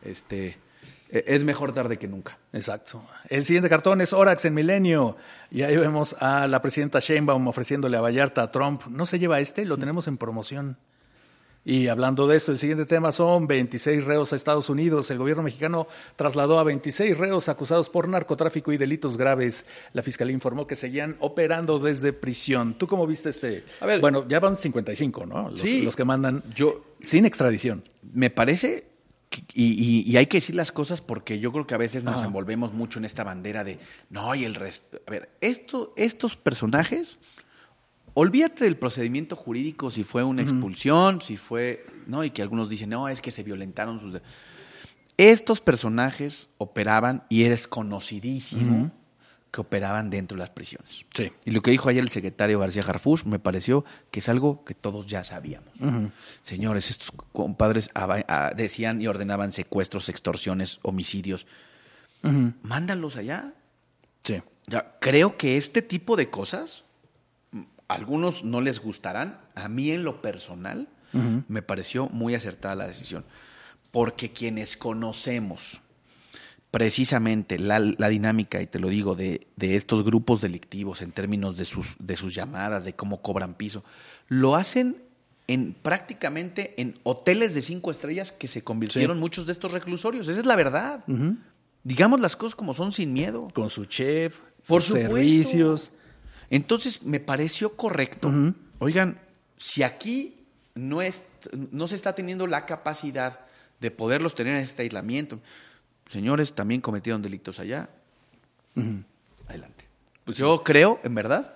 es mejor tarde que nunca. Exacto. El siguiente cartón es Orax en Milenio, y ahí vemos a la presidenta Sheinbaum ofreciéndole a Vallarta a Trump. ¿No se lleva lo tenemos en promoción. Y hablando de esto, el siguiente tema son 26 reos a Estados Unidos. El gobierno mexicano trasladó a 26 reos acusados por narcotráfico y delitos graves. La fiscalía informó que seguían operando desde prisión. ¿Tú cómo viste A ver, bueno, ya van 55, ¿no? Los que mandan sin extradición. Me parece, y hay que decir las cosas porque yo creo que a veces nos envolvemos mucho en esta bandera de, no, y a ver, estos personajes... Olvídate del procedimiento jurídico, si fue una expulsión, si fue... ¿no? Y que algunos dicen, no, es que se violentaron sus... Estos personajes operaban, y eres conocidísimo, que operaban dentro de las prisiones. Sí. Y lo que dijo ayer el secretario García Harfuch me pareció que es algo que todos ya sabíamos. Señores, estos compadres decían y ordenaban secuestros, extorsiones, homicidios. Mándalos allá. Sí. Ya, creo que este tipo de cosas... Algunos no les gustarán. A mí en lo personal me pareció muy acertada la decisión. Porque quienes conocemos precisamente la dinámica, y te lo digo, de estos grupos delictivos en términos de sus llamadas, de cómo cobran piso, lo hacen prácticamente en hoteles de 5 estrellas que se convirtieron muchos de estos reclusorios. Esa es la verdad. Digamos las cosas como son, sin miedo. Con su chef, por sus servicios. Entonces, me pareció correcto. Oigan, si aquí no se está teniendo la capacidad de poderlos tener en este aislamiento, señores, también cometieron delitos allá. Adelante. Pues yo creo, en verdad,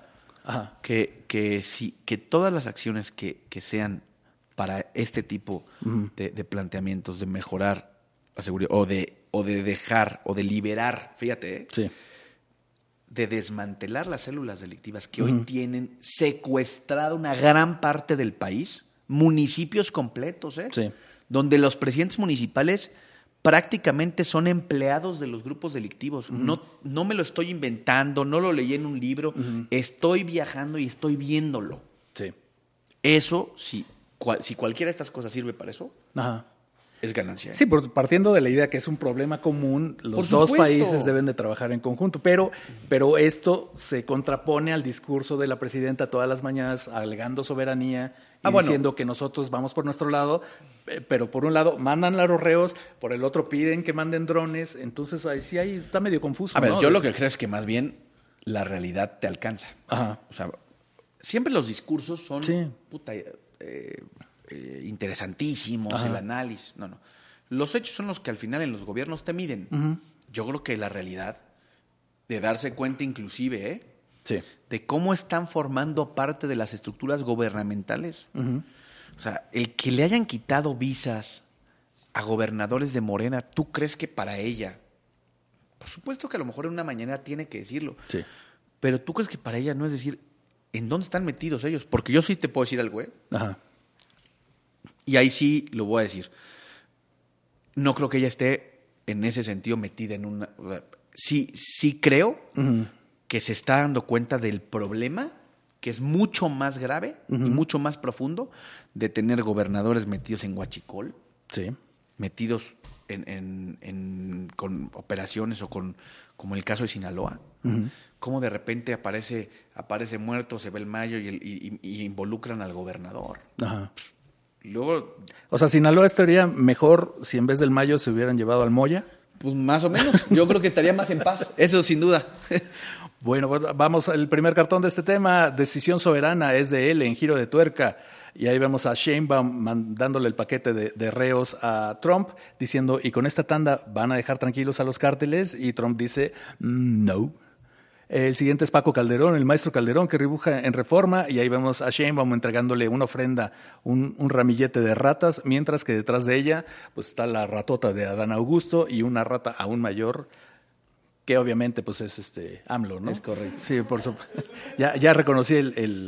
que todas las acciones que sean para este tipo de planteamientos, de mejorar la seguridad, o de dejar, o de liberar, fíjate, de desmantelar las células delictivas que hoy tienen secuestrada una gran parte del país, municipios completos, donde los presidentes municipales prácticamente son empleados de los grupos delictivos. No me lo estoy inventando, no lo leí en un libro, estoy viajando y estoy viéndolo. Sí. Eso, si cualquiera de estas cosas sirve para eso, es ganancia. Sí, partiendo de la idea que es un problema común, los dos países deben de trabajar en conjunto, pero esto se contrapone al discurso de la presidenta todas las mañanas alegando soberanía y diciendo que nosotros vamos por nuestro lado, pero por un lado mandan a los reos, por el otro piden que manden drones, entonces ahí está medio confuso. A ver, yo lo que creo es que más bien la realidad te alcanza. O sea, siempre los discursos son interesantísimos, el análisis. No. Los hechos son los que al final en los gobiernos te miden. Yo creo que la realidad de darse cuenta inclusive de cómo están formando parte de las estructuras gubernamentales. O sea, el que le hayan quitado visas a gobernadores de Morena, ¿tú crees que para ella, Por supuesto que a lo mejor en una mañana tiene que decirlo. Sí. Pero ¿tú crees que para ella no es decir en dónde están metidos ellos? Porque yo sí te puedo decir algo, ¿eh? Ajá. Y ahí sí lo voy a decir. No creo que ella esté en ese sentido metida en una... Sí creo que se está dando cuenta del problema, que es mucho más grave y mucho más profundo, de tener gobernadores metidos en huachicol, Sí. metidos con operaciones o como el caso de Sinaloa. Cómo de repente aparece muerto, se ve el Mayo y involucran al gobernador. Ajá. Luego, O sea, Sinaloa estaría mejor si en vez del Mayo se hubieran llevado al Moya. pues más o menos, yo creo que estaría más en paz, eso sin duda. Bueno, pues vamos al primer cartón de este tema. Decisión soberana es de él en giro de tuerca. Y ahí vemos a Sheinbaum mandándole el paquete de reos a Trump, diciendo, y con esta tanda van a dejar tranquilos a los cárteles. Y Trump dice, no. El siguiente es Paco Calderón, el maestro Calderón, que dibuja en Reforma, y ahí vemos a Sheinbaum entregándole una ofrenda, un ramillete de ratas, mientras que detrás de ella pues está la ratota de Adán Augusto y una rata aún mayor, que obviamente pues es AMLO, ¿no? Es correcto. Sí, por supuesto. Ya reconocí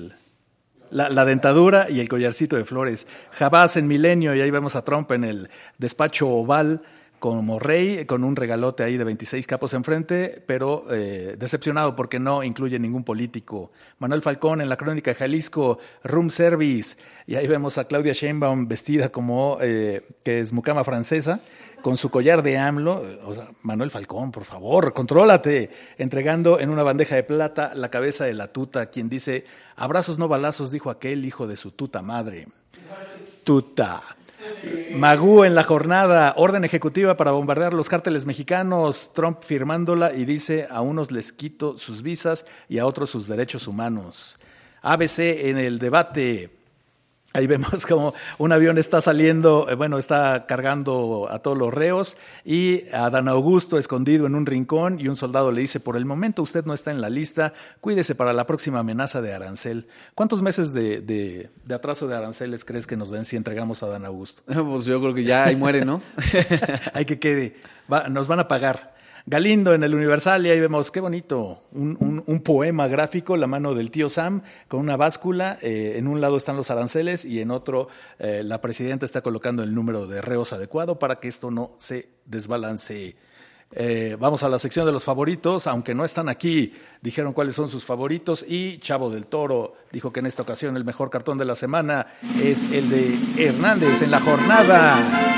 la dentadura y el collarcito de flores. Jabás en Milenio, y ahí vemos a Trump en el despacho oval, como rey, con un regalote ahí de 26 capos enfrente, pero decepcionado porque no incluye ningún político. Manuel Falcón en la Crónica de Jalisco, Room Service, y ahí vemos a Claudia Sheinbaum vestida como que es mucama francesa, con su collar de AMLO. O sea, Manuel Falcón, por favor, contrólate, entregando en una bandeja de plata la cabeza de la tuta, quien dice, abrazos no balazos, dijo aquel hijo de su tuta madre. Tuta. Magú en la jornada, orden ejecutiva para bombardear los cárteles mexicanos, Trump firmándola y dice, a unos les quito sus visas y a otros sus derechos humanos. ABC en el debate, ahí vemos como un avión está saliendo, está cargando a todos los reos, y a Adán Augusto escondido en un rincón, y un soldado le dice, por el momento usted no está en la lista, cuídese para la próxima amenaza de arancel. ¿Cuántos meses de atraso de aranceles crees que nos den si entregamos a Adán Augusto? Pues yo creo que ya ahí muere, ¿no? Hay que quede, nos van a pagar. Galindo en el Universal, y ahí vemos, qué bonito, un poema gráfico, la mano del tío Sam, con una báscula, en un lado están los aranceles y en otro la presidenta está colocando el número de reos adecuado para que esto no se desbalancee. Vamos a la sección de los favoritos, aunque no están aquí, dijeron cuáles son sus favoritos, y Chavo del Toro dijo que en esta ocasión el mejor cartón de la semana es el de Hernández en la jornada.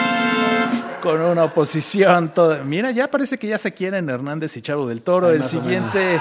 Con una oposición toda. Mira, ya parece que ya se quieren Hernández y Chavo del Toro. El siguiente,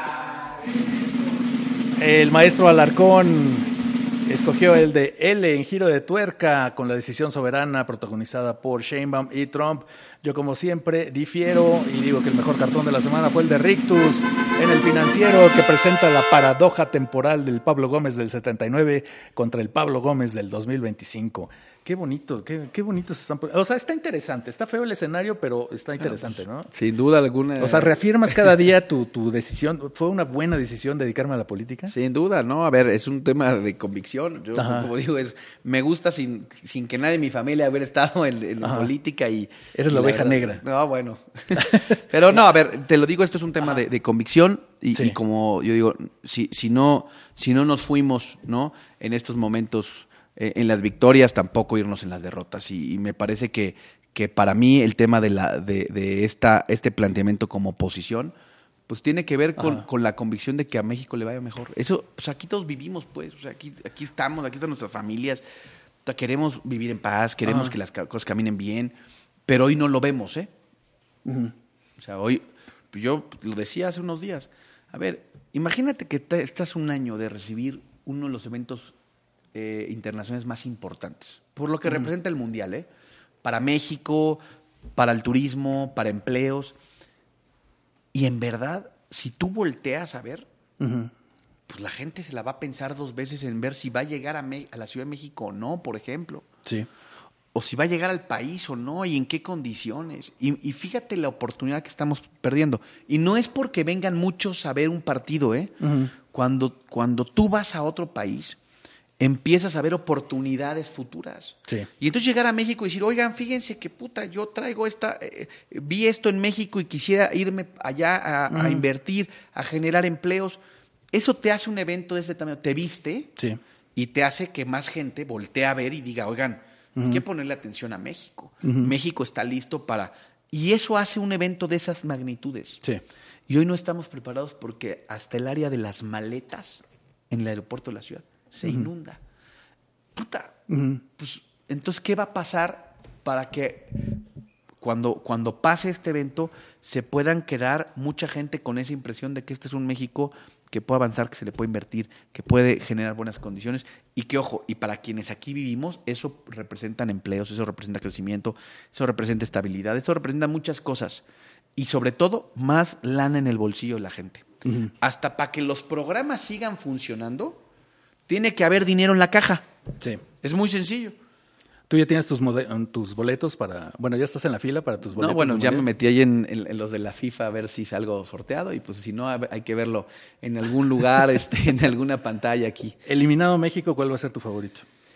el maestro Alarcón escogió el de L en giro de tuerca, con la decisión soberana protagonizada por Sheinbaum y Trump. Yo, como siempre, difiero y digo que el mejor cartón de la semana fue el de Rictus en el Financiero, que presenta la paradoja temporal del Pablo Gómez del 79 contra el Pablo Gómez del 2025. Qué bonito, qué bonitos están. O sea, está interesante, está feo el escenario, pero está interesante, ¿no? Sin duda alguna. O sea, ¿reafirmas cada día tu decisión? ¿Fue una buena decisión dedicarme a la política? Sin duda, ¿no? A ver, es un tema de convicción. Yo, como digo, me gusta sin que nadie de mi familia hubiera estado en política y... Eres la oveja negra. No, bueno. Pero no, a ver, te lo digo, esto es un tema de convicción y como yo digo, si no nos fuimos, ¿no? En estos momentos... en las victorias, tampoco irnos en las derrotas, y me parece que para mí el tema de este planteamiento como oposición pues tiene que ver con la convicción de que a México le vaya mejor. Eso, pues aquí todos vivimos, pues, o sea, aquí estamos, aquí están nuestras familias, queremos vivir en paz, queremos que las cosas caminen bien, pero hoy no lo vemos, ¿eh? O sea, hoy, yo lo decía hace unos días, a ver, imagínate que estás un año de recibir uno de los eventos internacionales más importantes, por lo que representa el Mundial, para México, para el turismo, para empleos. Y en verdad, si tú volteas a ver, pues la gente se la va a pensar dos veces en ver si va a llegar a la Ciudad de México o no, por ejemplo. Sí. O si va a llegar al país o no, y en qué condiciones. Y fíjate la oportunidad que estamos perdiendo. Y no es porque vengan muchos a ver un partido, Cuando tú vas a otro país, empiezas a ver oportunidades futuras. Sí. Y entonces llegar a México y decir, oigan, fíjense que yo traigo vi esto en México y quisiera irme allá a invertir, a generar empleos. Eso te hace un evento de este tamaño, te viste y te hace que más gente voltee a ver y diga, oigan, hay que ponerle atención a México. México está listo para... Y eso hace un evento de esas magnitudes. Sí. Y hoy no estamos preparados porque hasta el área de las maletas en el aeropuerto de la ciudad se inunda. Puta. Pues, entonces, ¿qué va a pasar para que cuando pase este evento se puedan quedar mucha gente con esa impresión de que este es un México que puede avanzar, que se le puede invertir, que puede generar buenas condiciones y que, ojo, y para quienes aquí vivimos, eso representan empleos, eso representa crecimiento, eso representa estabilidad, eso representa muchas cosas y sobre todo más lana en el bolsillo de la gente. Hasta para que los programas sigan funcionando, tiene que haber dinero en la caja. Sí. Es muy sencillo. ¿Tú ya tienes tus boletos para... Bueno, ya estás en la fila para tus boletos? No, bueno, ya me metí ahí en los de la FIFA a ver si salgo sorteado y pues si no, hay que verlo en algún lugar, en alguna pantalla aquí. Eliminado México, ¿cuál va a ser tu favorito?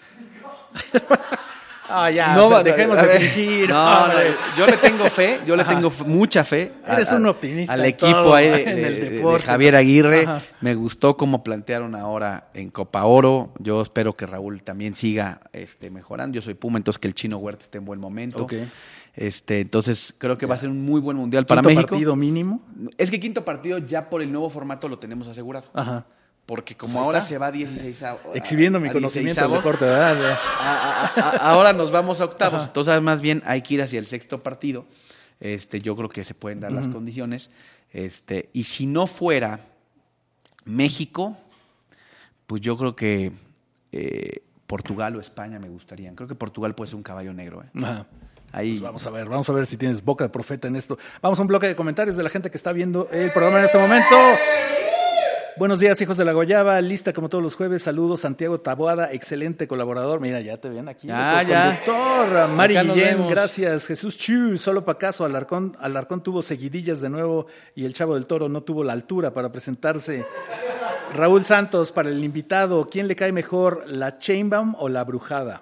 Ya, no, dejemos de fingir. No, yo le tengo fe, tengo mucha fe. Eres un optimista. Al equipo ahí de Javier Aguirre. Me gustó cómo plantearon ahora en Copa Oro. Yo espero que Raúl también siga mejorando. Yo soy Puma, entonces que el Chino Huerta esté en buen momento. Okay. Entonces creo que va a ser un muy buen mundial para México. ¿Quinto partido mínimo? Es que quinto partido ya por el nuevo formato lo tenemos asegurado. Ajá. Porque como ahora se va a 16 exhibiendo mi conocimiento del deporte, ¿verdad? Ahora nos vamos a octavos. Ajá. Entonces, más bien hay que ir hacia el sexto partido. Yo creo que se pueden dar las condiciones. Y si no fuera México, pues yo creo que Portugal o España me gustarían. Creo que Portugal puede ser un caballo negro. Ajá. Ahí. Pues vamos a ver si tienes boca de profeta en esto. Vamos a un bloque de comentarios de la gente que está viendo el programa en este momento. Buenos días, hijos de la Guayaba, lista como todos los jueves. Saludos, Santiago Taboada, excelente colaborador. Mira, ya te ven aquí. Conductor. Mari Guillén, gracias. Jesús Chu, solo para caso. Alarcón tuvo seguidillas de nuevo y el Chavo del Toro no tuvo la altura para presentarse. Raúl Santos, para el invitado, ¿quién le cae mejor, la Chainbaum o la Brujada?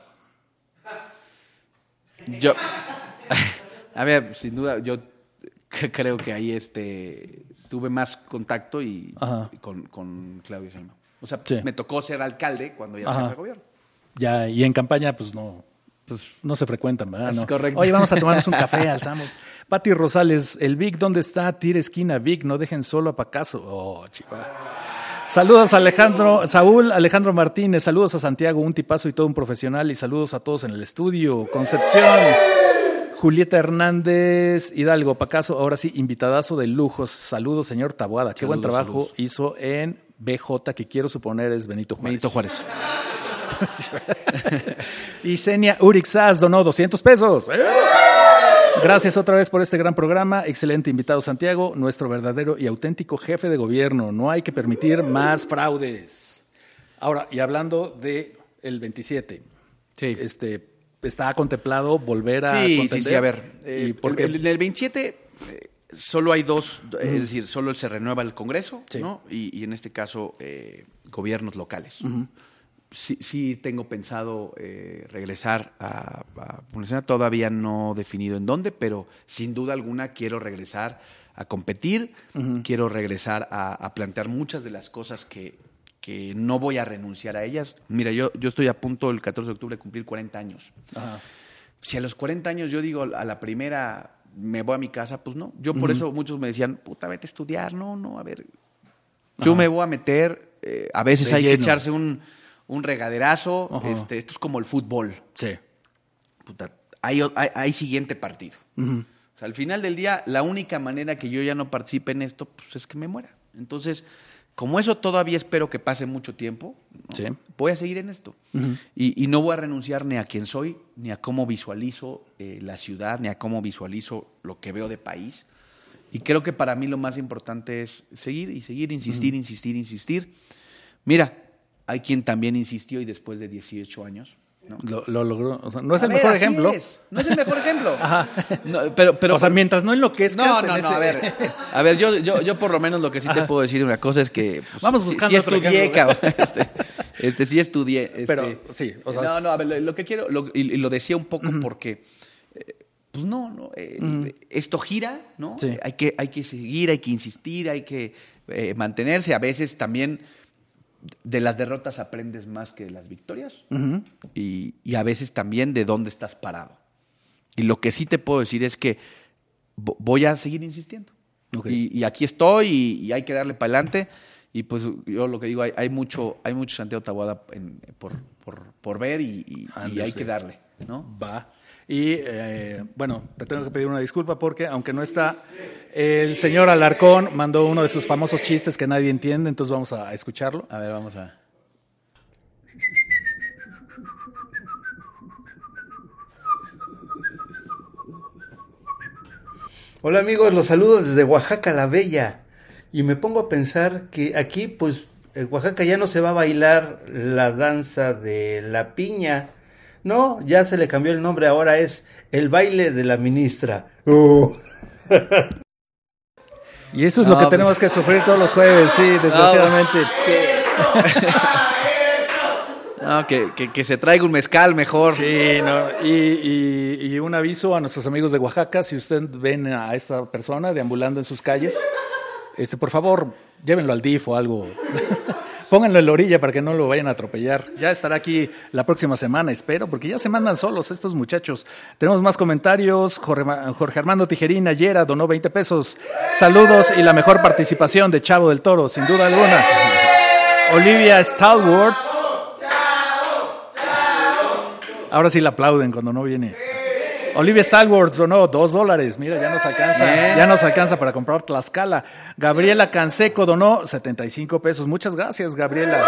A ver, sin duda, yo creo que ahí tuve más contacto y con Claudio Sheinbaum. O sea, me tocó ser alcalde cuando ya se fue gobierno. Ya, y en campaña, pues no se frecuentan, ¿verdad? Es correcto. Oye, vamos a tomarnos un café, alzamos. Pati Rosales, el Vic, ¿dónde está? Tira esquina, Vic, no dejen solo a Pacaso. Oh, chico. Saludos a Alejandro Martínez, saludos a Santiago, un tipazo y todo un profesional, y saludos a todos en el estudio. Concepción, Julieta Hernández, Hidalgo, Pacaso, ahora sí, invitadazo de lujos. Saludos, señor Taboada. Qué buen trabajo hizo en BJ, que quiero suponer es Benito Juárez. Y Senia Urixaz donó $200. Gracias otra vez por este gran programa. Excelente invitado, Santiago, nuestro verdadero y auténtico jefe de gobierno. No hay que permitir más fraudes. Ahora, y hablando de el 27, sí. ¿Está contemplado volver a contender? Sí, a ver. En el 27 solo hay dos, es decir, solo se renueva el Congreso, ¿no? Y en este caso, gobiernos locales. Sí tengo pensado regresar a Universidad, todavía no definido en dónde, pero sin duda alguna quiero regresar a competir, quiero regresar a plantear muchas de las cosas que no voy a renunciar a ellas. Mira, yo estoy a punto el 14 de octubre de cumplir 40 años. Ajá. Si a los 40 años yo digo a la primera me voy a mi casa, pues no. Yo por eso muchos me decían, puta, vete a estudiar. No, a ver. Yo me voy a meter, a veces hay que echarse un regaderazo. Esto es como el fútbol. Sí. Puta, hay siguiente partido. O sea, al final del día, la única manera que yo ya no participe en esto, pues es que me muera. Entonces, como eso todavía espero que pase mucho tiempo, ¿no? Voy a seguir en esto. Y no voy a renunciar ni a quién soy, ni a cómo visualizo la ciudad, ni a cómo visualizo lo que veo de país. Y creo que para mí lo más importante es seguir, insistir. Mira, hay quien también insistió y después de 18 años ¿no? Lo logró. O sea, no es el mejor ejemplo. No es el mejor ejemplo. Ajá. No, pero o sea, mientras no enloquezcas. No, a ver, yo por lo menos lo que sí te puedo decir una cosa es que pues, vamos buscando sí estudié, cabrón. Sí estudié. Pero sí, o sea, a ver, lo que quiero y lo decía un poco porque pues esto gira, ¿no? Sí. Hay que seguir, hay que insistir, hay que mantenerse. A veces también de las derrotas aprendes más que de las victorias y a veces también de dónde estás parado. Y lo que sí te puedo decir es que voy a seguir insistiendo. Okay. Y aquí estoy y hay que darle para adelante. Y pues yo lo que digo, hay mucho Santiago Taboada por ver y hay que darle, ¿no? Va. Y bueno, te tengo que pedir una disculpa porque aunque no está, el señor Alarcón mandó uno de sus famosos chistes que nadie entiende, entonces vamos a escucharlo. A ver, vamos a... Hola amigos, los saludo desde Oaxaca la Bella y me pongo a pensar que aquí pues en Oaxaca ya no se va a bailar la danza de la piña. No, ya se le cambió el nombre, ahora es el baile de la ministra. Y eso es lo que tenemos que sufrir todos los jueves, sí, desgraciadamente. Que se traiga un mezcal mejor. Sí, no, y un aviso a nuestros amigos de Oaxaca, si usted ven a esta persona deambulando en sus calles, por favor, llévenlo al DIF o algo. Pónganlo en la orilla para que no lo vayan a atropellar. Ya estará aquí la próxima semana, espero, porque ya se mandan solos estos muchachos. Tenemos más comentarios. Jorge Armando Tijerina Yera donó 20 pesos. Saludos y la mejor participación de Chavo del Toro, sin duda alguna. Olivia Stalwart. Ahora sí la aplauden cuando no viene. Olivia Stalwart donó $2. Mira, ya nos alcanza. Ya nos alcanza para comprar Tlaxcala. Gabriela Canseco donó 75 pesos. Muchas gracias, Gabriela.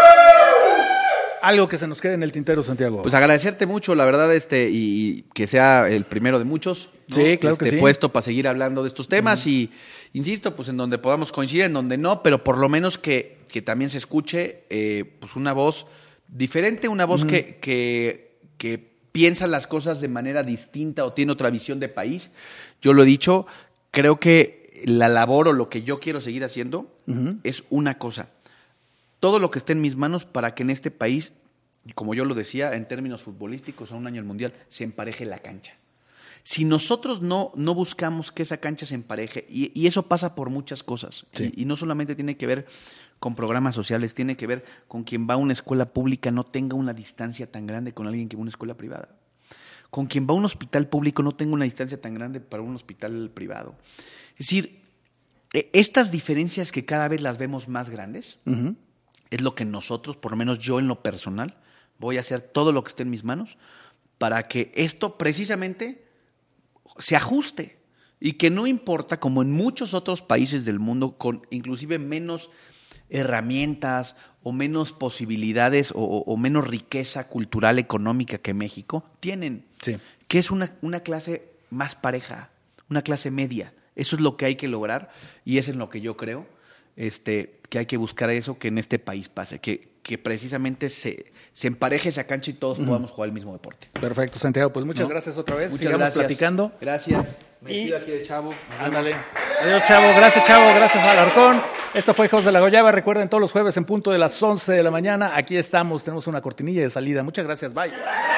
Algo que se nos quede en el tintero, Santiago. Pues agradecerte mucho, la verdad, y que sea el primero de muchos, ¿no? Sí, claro que sí. Puesto para seguir hablando de estos temas y, insisto, pues en donde podamos coincidir, en donde no, pero por lo menos que también se escuche pues una voz diferente, una voz que piensa las cosas de manera distinta o tiene otra visión de país. Yo lo he dicho, creo que la labor o lo que yo quiero seguir haciendo es una cosa. Todo lo que esté en mis manos para que en este país, como yo lo decía, en términos futbolísticos, a un año del Mundial, se empareje la cancha. Si nosotros no buscamos que esa cancha se empareje, y eso pasa por muchas cosas, sí. y no solamente tiene que ver con programas sociales, tiene que ver con quien va a una escuela pública no tenga una distancia tan grande con alguien que va a una escuela privada. Con quien va a un hospital público no tenga una distancia tan grande para un hospital privado. Es decir, estas diferencias que cada vez las vemos más grandes, es lo que nosotros, por lo menos yo en lo personal, voy a hacer todo lo que esté en mis manos para que esto precisamente se ajuste y que no importa, como en muchos otros países del mundo, con inclusive menos herramientas o menos posibilidades o menos riqueza cultural, económica que México, tienen, sí. Que es una clase más pareja, una clase media. Eso es lo que hay que lograr y es en lo que yo creo que hay que buscar eso que en este país pase, que precisamente se empareje esa cancha y todos podamos jugar el mismo deporte. Perfecto, Santiago. Pues muchas gracias otra vez. Sigamos gracias. Platicando. Gracias. Metido aquí de Chavo. Ándale. Adiós, Chavo. Gracias, Chavo. Gracias, Alarcón. Esto fue Hijos de la Goyaba. Recuerden, todos los jueves en punto de las 11 de la mañana. Aquí estamos. Tenemos una cortinilla de salida. Muchas gracias. Bye.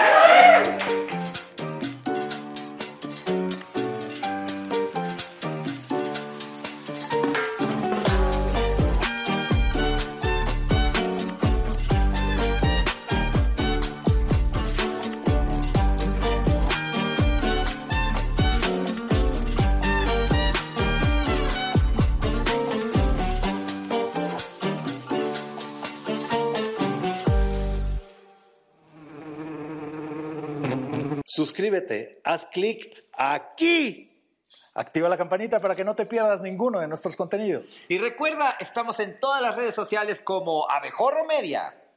Suscríbete, haz clic aquí. Activa la campanita para que no te pierdas ninguno de nuestros contenidos. Y recuerda, estamos en todas las redes sociales como Abejorro Media.